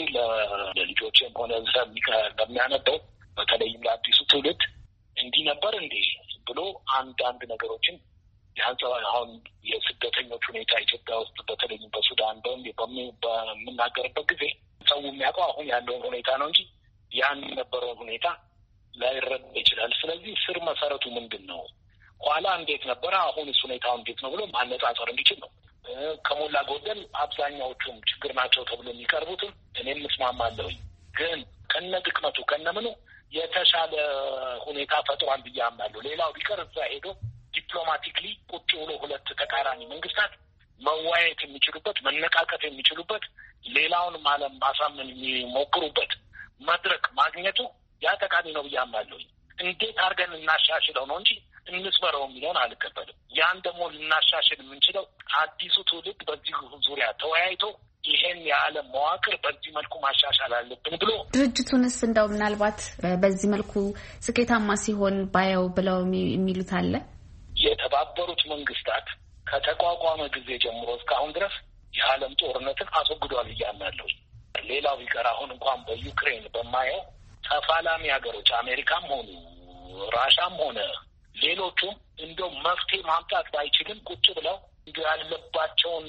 ለልጆችም ሆነ ለሚያነበው በተለይም ለአዲሱ ትውልድ እንዲህ ነበር እንዴ ብሎ አንዳንድ ነገሮችን አሁን የስደተኞች ሁኔታ ኢትዮጵያ ውስጥ በተለይም በሱዳን በምናገርበት ጊዜ ሰው የሚያውቀው አሁን ያለውን ሁኔታ ነው እንጂ ያን የነበረውን ሁኔታ ላይረዳ ይችላል። ስለዚህ ስር መሰረቱ ምንድን ነው፣ ኋላ እንዴት ነበረ፣ አሁንስ ሁኔታው እንዴት ነው ብሎ ማነጻጸር እንዲችል ነው። ከሞላ ጎደል አብዛኛዎቹም ችግር ናቸው ተብሎ የሚቀርቡትም እኔም እስማማለሁኝ። ግን ከነ ድክመቱ ከነምኑ የተሻለ ሁኔታ ፈጥሯል ብዬ አምናለሁ። ሌላው ቢቀር እዛ ሄዶ ዲፕሎማቲክሊ ቁጭ ብሎ ሁለት ተቃራኒ መንግስታት መወያየት የሚችሉበት መነቃቀት የሚችሉበት ሌላውንም ዓለም ማሳመን የሚሞክሩበት መድረክ ማግኘቱ ያ ጠቃሚ ነው ብዬ አምናለሁ። እንዴት አድርገን እናሻሽለው ነው እንጂ እንስበረው የሚለውን አልቀበልም። ያን ደግሞ ልናሻሽል የምንችለው አዲሱ ትውልድ በዚህ ዙሪያ ተወያይቶ ይሄን የዓለም መዋቅር በዚህ መልኩ ማሻሻል አለብን ብሎ ድርጅቱንስ እንደው ምናልባት በዚህ መልኩ ስኬታማ ሲሆን ባየው ብለው የሚሉት አለ? የተባበሩት መንግስታት ከተቋቋመ ጊዜ ጀምሮ እስካሁን ድረስ የዓለም ጦርነትን አስወግዷል እያምናለሁ። ሌላው ቢቀር አሁን እንኳን በዩክሬን በማየው ተፋላሚ ሀገሮች አሜሪካም ሆኑ ራሻም ሆነ ሌሎቹም እንደው መፍትሄ ማምጣት ባይችልም ቁጭ ብለው ያለባቸውን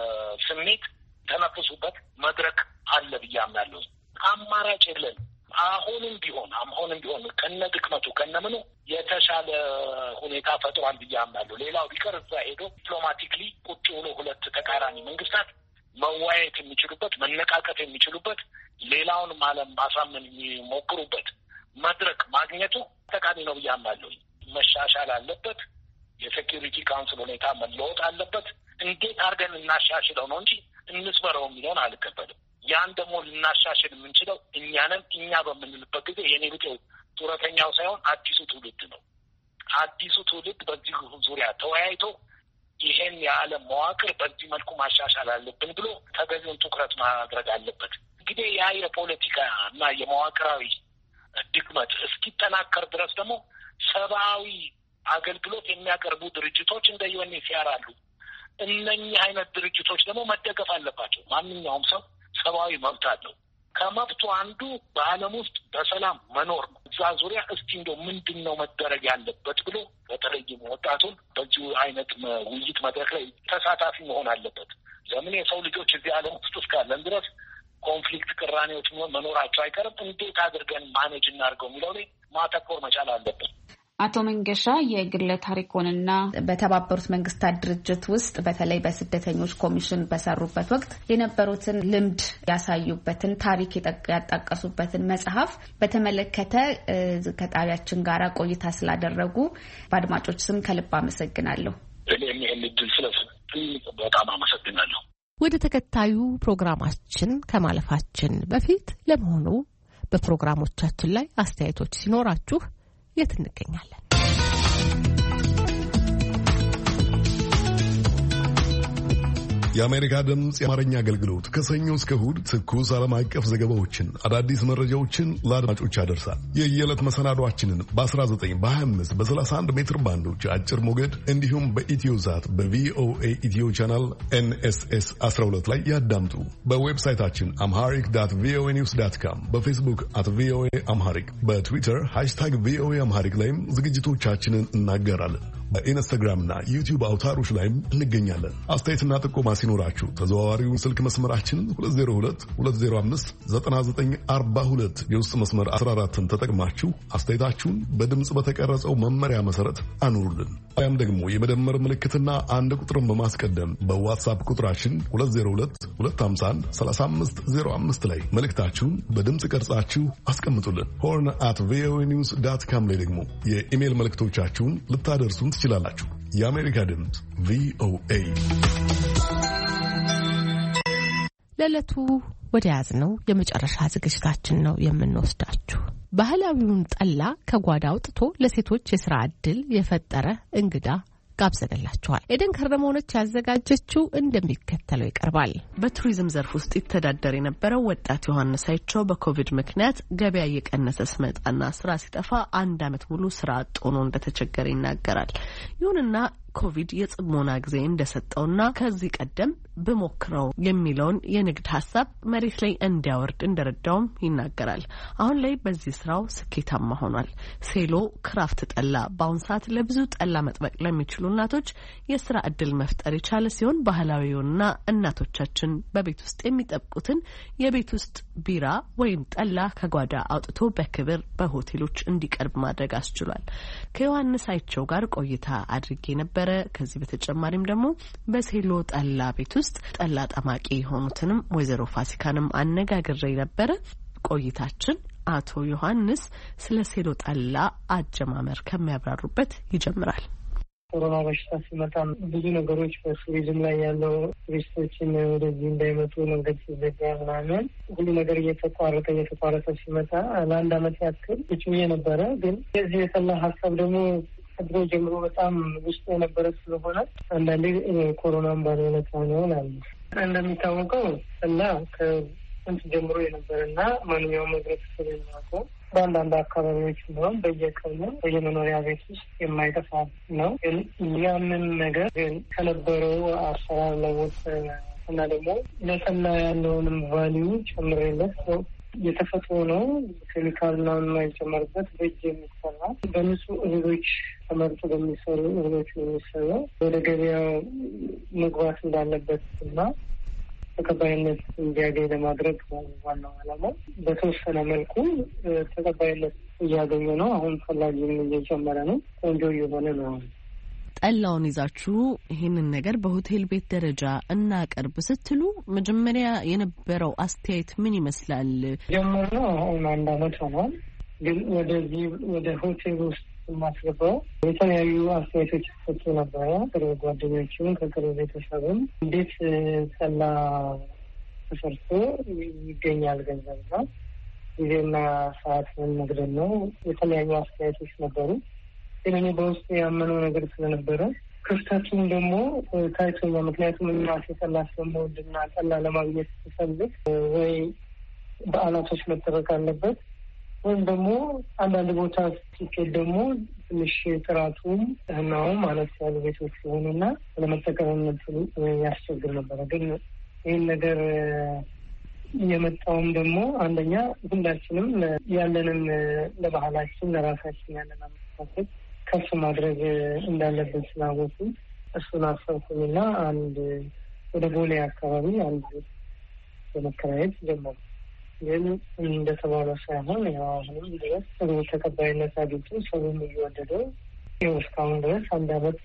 ስሜት ተነፍሱበት መድረክ አለ ብዬ አምናለሁ። አማራጭ የለን። አሁንም ቢሆን ከነ ድክመቱ ከነምኑ የተሻለ ሁኔታ ፈጥሯል ብዬ አምናለሁ። ሌላው ቢቀር እዛ ሄዶ ዲፕሎማቲክሊ ቁጭ ብሎ ሁለት ተቃራኒ መንግስታት መወያየት የሚችሉበት መነቃቀፍ የሚችሉበት ሌላውንም ዓለም ማሳመን የሚሞክሩበት መድረክ ማግኘቱ ጠቃሚ ነው ብዬ አምናለሁ። መሻሻል አለበት። የሴኪሪቲ ካውንስል ሁኔታ መለወጥ አለበት። እንዴት አድርገን እናሻሽለው ነው እንጂ እንስበረው የሚለውን አልቀበልም። ያን ደግሞ ልናሻሽል የምንችለው እኛንም እኛ በምንልበት ጊዜ የኔ ብጤው ጡረተኛው ሳይሆን አዲሱ ትውልድ ነው። አዲሱ ትውልድ በዚህ ዙሪያ ተወያይቶ ይሄን የዓለም መዋቅር በዚህ መልኩ ማሻሻል አለብን ብሎ ተገቢውን ትኩረት ማድረግ አለበት። እንግዲህ ያ የፖለቲካ እና የመዋቅራዊ ድክመት እስኪጠናከር ድረስ ደግሞ ሰብአዊ አገልግሎት የሚያቀርቡ ድርጅቶች እንደ ዩኤንኤችሲአር አሉ። እነኚህ አይነት ድርጅቶች ደግሞ መደገፍ አለባቸው። ማንኛውም ሰው ሰብአዊ መብት አለው። ከመብቱ አንዱ በዓለም ውስጥ በሰላም መኖር ነው። እዛ ዙሪያ እስቲ እንደው ምንድን ነው መደረግ ያለበት ብሎ በተለይም ወጣቱን በዚሁ አይነት ውይይት መድረክ ላይ ተሳታፊ መሆን አለበት። ለምን የሰው ልጆች እዚህ ዓለም ውስጥ እስካለን ድረስ ኮንፍሊክት፣ ቅራኔዎች መኖራቸው አይቀርም። እንዴት አድርገን ማኔጅ እናድርገው የሚለው ላይ ማተኮር መቻል አለበት። አቶ መንገሻ የግለ ታሪኮንና በተባበሩት መንግስታት ድርጅት ውስጥ በተለይ በስደተኞች ኮሚሽን በሰሩበት ወቅት የነበሩትን ልምድ ያሳዩበትን ታሪክ ያጣቀሱበትን መጽሐፍ በተመለከተ ከጣቢያችን ጋር ቆይታ ስላደረጉ በአድማጮች ስም ከልብ አመሰግናለሁ። እኔም ይህን እድል ስለሰጡኝ በጣም አመሰግናለሁ። ወደ ተከታዩ ፕሮግራማችን ከማለፋችን በፊት ለመሆኑ በፕሮግራሞቻችን ላይ አስተያየቶች ሲኖራችሁ የት እንገኛለን? የአሜሪካ ድምፅ የአማርኛ አገልግሎት ከሰኞ እስከ እሁድ ትኩስ ዓለም አቀፍ ዘገባዎችን፣ አዳዲስ መረጃዎችን ለአድማጮች ያደርሳል። የየዕለት መሰናዷችንን በ19 በ25 በ31 ሜትር ባንዶች አጭር ሞገድ እንዲሁም በኢትዮዛት በቪኦኤ ኢትዮ ቻናል NSS 12 ላይ ያዳምጡ። በዌብሳይታችን amharic.voanews.com፣ በፌስቡክ @VOA አምሃሪክ፣ በትዊተር #VOA አምሃሪክ ላይም ዝግጅቶቻችንን እናገራለን። በኢንስታግራምና ዩቲዩብ አውታሮች ላይም እንገኛለን። አስተያየትና ጥቆማ ሲኖራችሁ ተዘዋዋሪውን ስልክ መስመራችን 2022059942 የውስጥ መስመር 14ን ተጠቅማችሁ አስተያየታችሁን በድምጽ በተቀረጸው መመሪያ መሰረት አኑሩልን። ያም ደግሞ የመደመር ምልክትና አንድ ቁጥርን በማስቀደም በዋትስአፕ ቁጥራችን 2022513505 ላይ መልእክታችሁን በድምጽ ቀርጻችሁ አስቀምጡልን። horn@voanews.com ላይ ደግሞ የኢሜል መልእክቶቻችሁን ልታደርሱን ትችላላችሁ። የአሜሪካ ድምፅ ቪኦኤ። ለዕለቱ ወደ ያዝነው የመጨረሻ ዝግጅታችን ነው የምንወስዳችሁ። ባህላዊውን ጠላ ከጓዳ አውጥቶ ለሴቶች የስራ ዕድል የፈጠረ እንግዳ ጋብዘንላችኋል። ኤደን ከረመሆነች ያዘጋጀችው እንደሚከተለው ይቀርባል። በቱሪዝም ዘርፍ ውስጥ ይተዳደር የነበረው ወጣት ዮሐንስ አይቸው በኮቪድ ምክንያት ገበያ እየቀነሰ ሲመጣና ስራ ሲጠፋ 1 ዓመት ሙሉ ስራ አጥ ሆኖ እንደተቸገረ ይናገራል። ይሁንና ኮቪድ የጽሞና ጊዜ እንደሰጠውና ከዚህ ቀደም በሞክረው የሚለውን የንግድ ሀሳብ መሬት ላይ እንዲያወርድ እንደረዳውም ይናገራል። አሁን ላይ በዚህ ስራው ስኬታማ ሆኗል። ሴሎ ክራፍት ጠላ በአሁን ሰዓት ለብዙ ጠላ መጥበቅ ለሚችሉ እናቶች የስራ እድል መፍጠር የቻለ ሲሆን ባህላዊውንና እናቶቻችን በቤት ውስጥ የሚጠብቁትን የቤት ውስጥ ቢራ ወይም ጠላ ከጓዳ አውጥቶ በክብር በሆቴሎች እንዲቀርብ ማድረግ አስችሏል። ከዮሐንስ አይቸው ጋር ቆይታ አድርጌ ነበር። ከዚህ በተጨማሪም ደግሞ በሴሎ ጠላ ቤት ውስጥ ጠላ ጠማቂ የሆኑትንም ወይዘሮ ፋሲካንም አነጋግሬ ነበረ። ቆይታችን አቶ ዮሐንስ ስለ ሴሎ ጠላ አጀማመር ከሚያብራሩበት ይጀምራል። ኮሮና በሽታ ሲመጣ ብዙ ነገሮች በቱሪዝም ላይ ያለው ቱሪስቶችን ወደዚህ እንዳይመጡ መንገድ ሲዘጋ ምናምን ሁሉ ነገር እየተቋረጠ ሲመጣ ለ1 ዓመት ያክል ብቻዬ ነበረ። ግን የዚህ የጠላ ሀሳብ ደግሞ ከድሮ ጀምሮ በጣም ውስጥ የነበረ ስለሆነ አንዳንዴ ኮሮናን ባለሁለት ሆነውን አለ። እንደሚታወቀው ጠላ ከጥንት ጀምሮ የነበረና ማንኛውም ህብረተሰብ የሚያውቀው በአንዳንድ አካባቢዎች ቢሆን በየቀኑ በየመኖሪያ ቤት ውስጥ የማይጠፋ ነው። ግን ያንን ነገር ከነበረው አሰራር ለውጥ እና ደግሞ ለጠላ ያለውንም ቫልዩ ጨምሬለት የተፈጥሮ ነው። ኬሚካል ምናምን የማይጨመርበት በእጅ የሚሰራ በንጹህ እህሎች ተመርጦ በሚሰሩ እህሎች የሚሰራው ወደ ገበያው መግባት እንዳለበት እና ተቀባይነት እንዲያገኝ ለማድረግ ዋናው ዓላማው። በተወሰነ መልኩ ተቀባይነት እያገኘ ነው። አሁን ፈላጊም እየጨመረ ነው። ቆንጆ እየሆነ ነው። ጠላውን ይዛችሁ ይህንን ነገር በሆቴል ቤት ደረጃ እናቀርብ ስትሉ መጀመሪያ የነበረው አስተያየት ምን ይመስላል? ጀመርነው አሁን 1 ዓመት ሆኗል። ግን ወደዚህ ወደ ሆቴል ውስጥ ማስገባው የተለያዩ አስተያየቶች ተሰጡ ነበረ። ከቅርብ ጓደኞችም ከቅርብ ቤተሰብም እንዴት ጠላ ተሰርቶ ይገኛል ገንዘብና ጊዜና ሰዓት መግደል ነው። የተለያዩ አስተያየቶች ነበሩ። ግን እኔ በውስጥ ያመነው ነገር ስለነበረ ክፍተቱም ደግሞ ታይቶኛል። ምክንያቱም እናቴ ጠላ ስለምወድና ጠላ ለማግኘት ስፈልግ ወይ በዓላቶች መጠበቅ አለበት ወይም ደግሞ አንዳንድ ቦታ ሲኬድ ደግሞ ትንሽ ጥራቱም ህናውም ማለት ያሉ ቤቶች ሲሆኑና ለመጠቀምነት ያስቸግር ነበረ። ግን ይህን ነገር የመጣውም ደግሞ አንደኛ ሁላችንም ያለንን ለባህላችን ለራሳችን ያለን አመለካከት ከፍ ማድረግ እንዳለብን ስላወቁ እሱን አሰብኩኝና አንድ ወደ ቦሌ አካባቢ አንድ በመከራየት ጀመሩ። ግን እንደተባለው ሳይሆን ያው አሁንም ድረስ ጥሩ ተቀባይነት አግኝቶ ሰውም እየወደደው ይኸው እስካሁን ድረስ 1 ዓመት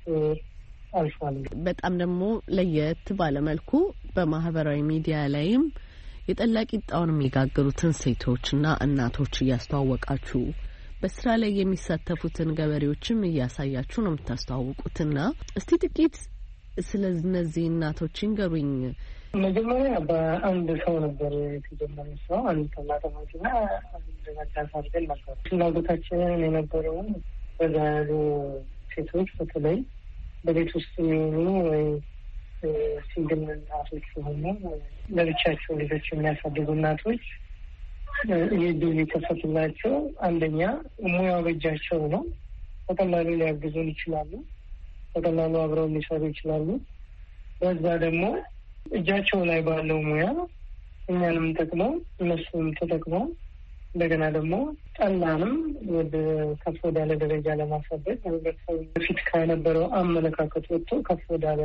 አልፏል። በጣም ደግሞ ለየት ባለመልኩ በማህበራዊ ሚዲያ ላይም የጠላ ቂጣውን የሚጋግሩትን ሴቶችና እናቶች እያስተዋወቃችሁ በስራ ላይ የሚሳተፉትን ገበሬዎችም እያሳያችሁ ነው የምታስተዋውቁትና እስቲ ጥቂት ስለ እነዚህ እናቶች ንገሩኝ። መጀመሪያ በአንድ ሰው ነበር የተጀመረው። ሰው አንድ ተማሪዎችና አንድ ረዳት አድርገን ነበር። ፍላጎታችንን የነበረውን በዛ ያሉ ሴቶች በተለይ በቤት ውስጥ የሚሆኑ ወይ ሲንግል እናቶች ሲሆኑ ለብቻቸው ልጆች የሚያሳድጉ እናቶች ይህ ቢል የተፈትላቸው አንደኛ ሙያው በእጃቸው ነው። በቀላሉ ሊያግዙን ይችላሉ። በቀላሉ አብረው ሊሰሩ ይችላሉ። በዛ ደግሞ እጃቸው ላይ ባለው ሙያ እኛንም ጠቅመው እነሱም ተጠቅመው እንደገና ደግሞ ጠላንም ወደ ከፍ ወዳለ ደረጃ ለማሳደግ ህብረተሰቡ በፊት ከነበረው አመለካከት ወጥቶ ከፍ ወዳለ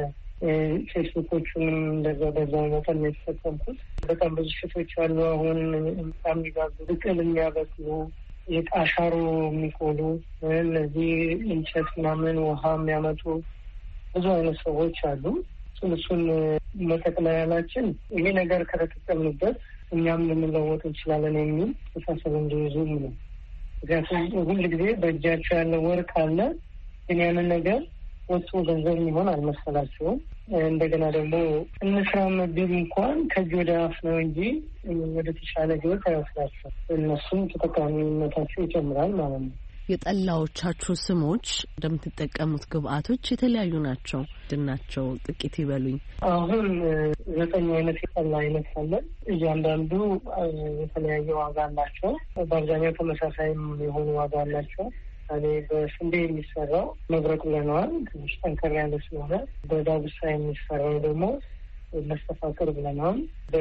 ፌስቡኮቹንም እንደዛ በዛው መጠን የተጠቀምኩት በጣም ብዙ ሴቶች አሉ። አሁን የሚጋዙ ብቅል የሚያበቅሉ የአሻሮ የሚቆሉ እነዚህ እንጨት ምናምን ውሃ የሚያመጡ ብዙ አይነት ሰዎች አሉ። እሱን መጠቅለያላችን ይሄ ነገር ከተጠቀምንበት እኛም ልንለወጥ እንችላለን የሚል ተሳሰብ እንዲይዙ ነው። ምክንያቱም ሁል ጊዜ በእጃቸው ያለ ወርቅ አለ፣ ግን ያንን ነገር ወጥቶ ገንዘብ የሚሆን አልመሰላቸውም። እንደገና ደግሞ እንስራ መቢል እንኳን ከእጅ ወደ አፍ ነው እንጂ ወደ ተሻለ ህይወት አይወስዳቸው። እነሱም ተጠቃሚነታቸው ይጨምራል ማለት ነው። የጠላዎቻችሁ ስሞች እንደምትጠቀሙት ግብአቶች የተለያዩ ናቸው። ድናቸው ጥቂት ይበሉኝ። አሁን 9 አይነት የጠላ አይነት አለን። እያንዳንዱ የተለያየ ዋጋ አላቸው። በአብዛኛው ተመሳሳይም የሆኑ ዋጋ አላቸው። እኔ በስንዴ የሚሰራው መብረቅ ብለነዋል፣ ትንሽ ጠንከር ያለ ስለሆነ። በዳጉሳ የሚሰራው ደግሞ መስተፋቅር ብለነዋል።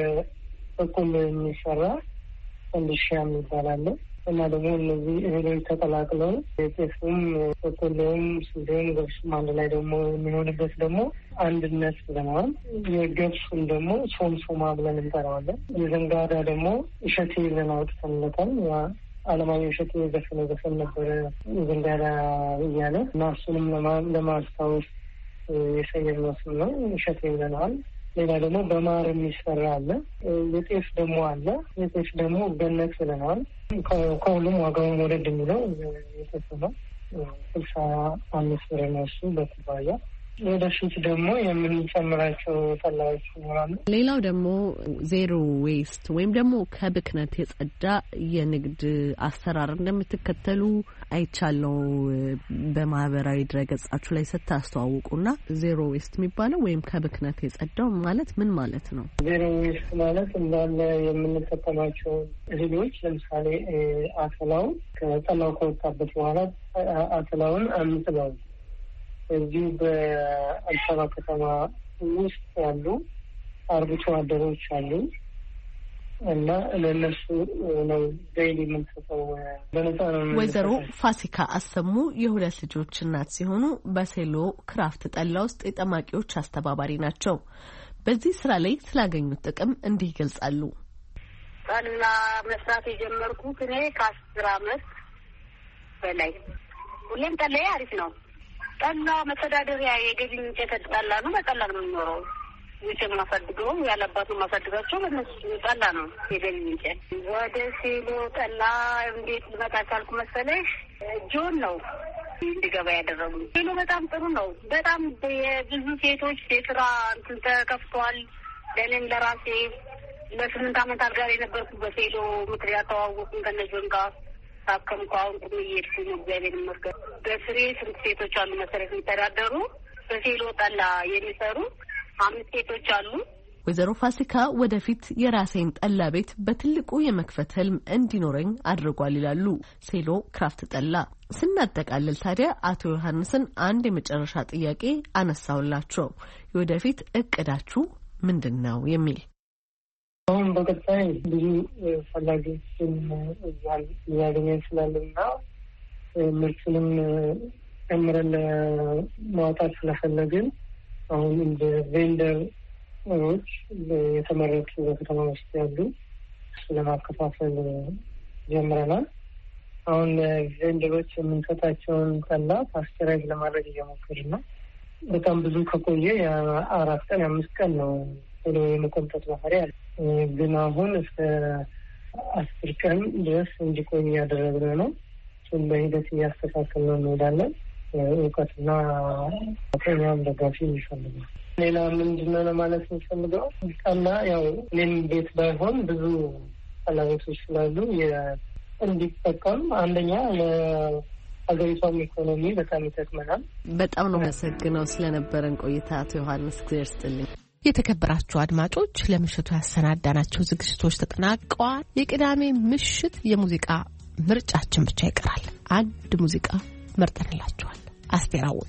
በበቆሎ የሚሰራ ፈንዲሻ ይባላል። እና ደግሞ እነዚህ እህሎች ተቀላቅለው የጤፉም በቆሎውም ስንዴውም ገብሱም አንድ ላይ ደግሞ የሚሆንበት ደግሞ አንድነት ብለነዋል። የገብሱም ደግሞ ሶምሶማ ብለን እንጠራዋለን። የዘንጋዳ ደግሞ እሸቴ ብለን አውጥተንለታል። አለማየሁ እሸቴ ዘፈን ነበረ የዘንጋዳ እያለ እና እሱንም ለማስታወስ የሰየምነው ስም ነው። እሸቴ ብለነዋል። ሌላ ደግሞ በማር የሚሰራ አለ። የጤፍ ደግሞ አለ። የጤፍ ደግሞ ገነት ብለነዋል። ከሁሉም ዋጋውን ወደድ የሚለው የጤፍ ነው። 65 ብር ነው እሱ በኩባያ። ወደፊት ደግሞ የምንጨምራቸው ጠላዎች ይኖራሉ። ሌላው ደግሞ ዜሮ ዌስት ወይም ደግሞ ከብክነት የጸዳ የንግድ አሰራር እንደምትከተሉ አይቻለው በማህበራዊ ድረገጻችሁ ላይ ስታስተዋውቁና ዜሮ ዌስት የሚባለው ወይም ከብክነት የጸዳው ማለት ምን ማለት ነው? ዜሮ ዌስት ማለት እንዳለ የምንጠቀማቸው እህሎች ለምሳሌ አተላው ከጠላው ከወጣበት በኋላ አተላውን አንጥለው እዚሁ በአዲስ አበባ ከተማ ውስጥ ያሉ አርብቶ አደሮች አሉ እና ለነሱ ነው ዴይሊ የምንሰጠው በነፃ ነው። ወይዘሮ ፋሲካ አሰሙ የሁለት ልጆች እናት ሲሆኑ በሴሎ ክራፍት ጠላ ውስጥ የጠማቂዎች አስተባባሪ ናቸው። በዚህ ስራ ላይ ስላገኙት ጥቅም እንዲህ ይገልጻሉ። ጠላ መስራት የጀመርኩት እኔ ከ10 ዓመት በላይ ሁሌም ጠላ አሪፍ ነው። ጠላ መተዳደሪያ የገቢ ምንጭ ጠላ ነው። በጠላ ነው የምንኖረው። ውጭም ማሳድገው ያለባት ማሳድጋቸው በእነሱ ጠላ ነው የገቢ ምንጭ። ወደ ሴሎ ጠላ እንዴት ልመጣ ቻልኩ መሰለሽ? ጆን ነው እንዲገባ ያደረጉ። ሴሎ በጣም ጥሩ ነው። በጣም የብዙ ሴቶች የስራ እንትን ተከፍቷል። ለእኔም ለራሴ ለ8 ዓመታት ጋር የነበርኩ በሴሎ ምክንያት ተዋወቁን ከነጆን ጋር ታከምኩ። አሁን ቁም እየሄድኩ ነው። እግዚአብሔር ይመስገን። በስሬ ስንት ሴቶች አሉ መሰረት የሚተዳደሩ በሴሎ ጠላ የሚሰሩ 5 ሴቶች አሉ። ወይዘሮ ፋሲካ ወደፊት የራሴን ጠላ ቤት በትልቁ የመክፈት ህልም እንዲኖረኝ አድርጓል ይላሉ። ሴሎ ክራፍት ጠላ ስናጠቃልል ታዲያ አቶ ዮሐንስን አንድ የመጨረሻ ጥያቄ አነሳውላቸው። የወደፊት እቅዳችሁ ምንድነው የሚል። አሁን በቀጣይ ብዙ ፈላጊዎችን እያገኘን ስላለና ምርቱንም ጨምረን ማውጣት ስለፈለግን አሁን እንደ ቬንደሮች የተመረጡ በከተማ ውስጥ ያሉ ለማከፋፈል ጀምረናል። አሁን ቬንደሮች የምንሰጣቸውን ጠላ ፓስቸራይዝ ለማድረግ እየሞከርን ነው። በጣም ብዙ ከቆየ 4 ቀን 5 ቀን ነው ቶሎ የመቆንጠጥ ባህሪ አለ። ግን አሁን እስከ 10 ቀን ድረስ እንዲቆይ እያደረግን ነው። እሱም በሂደት እያስተካከልን እንሄዳለን። እውቀትና ከኛም ደጋፊ ይፈልጋል። ሌላ ምንድነው ለማለት የሚፈልገው ጠላ ያው እኔም ቤት ባይሆን ብዙ ፍላጎቶች ስላሉ እንዲጠቀም አንደኛ ለሀገሪቷም ኢኮኖሚ በጣም ይጠቅመናል። በጣም ነው መሰግነው ስለነበረን ቆይታ አቶ ዮሐንስ እግዚአብሔር ይስጥልኝ። የተከበራችሁ አድማጮች ለምሽቱ ያሰናዳናቸው ዝግጅቶች ተጠናቀዋል። የቅዳሜ ምሽት የሙዚቃ ምርጫችን ብቻ ይቀራል። አንድ ሙዚቃ መርጠንላችኋል። አስቴር አወቀ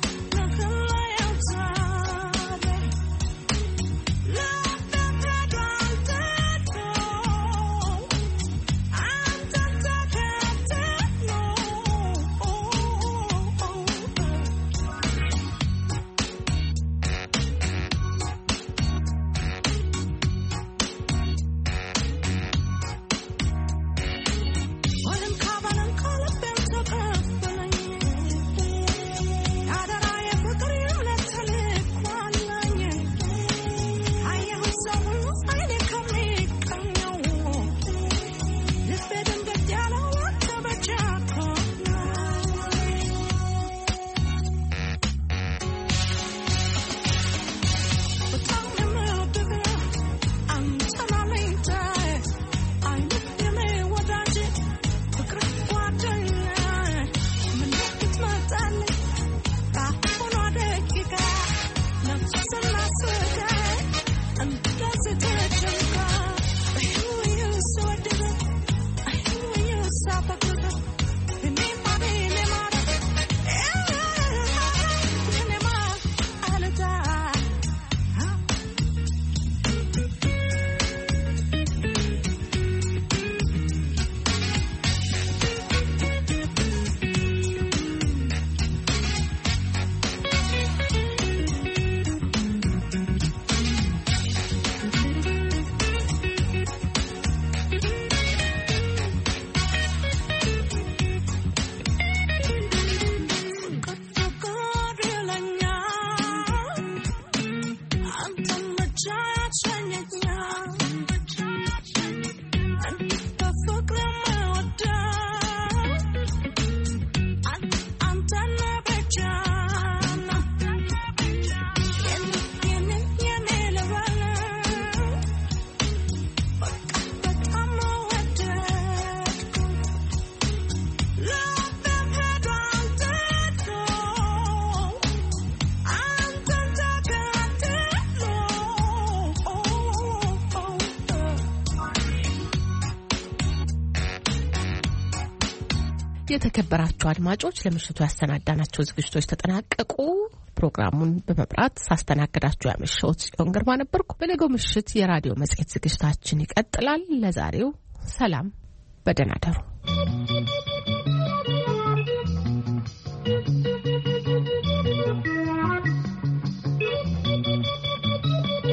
Love, የተከበራችሁ አድማጮች ለምሽቱ ያሰናዳናቸው ዝግጅቶች ተጠናቀቁ። ፕሮግራሙን በመብራት ሳስተናግዳችሁ ያመሸሁት ጽዮን ግርማ ነበርኩ። በነገው ምሽት የራዲዮ መጽሔት ዝግጅታችን ይቀጥላል። ለዛሬው ሰላም፣ በደህና እደሩ።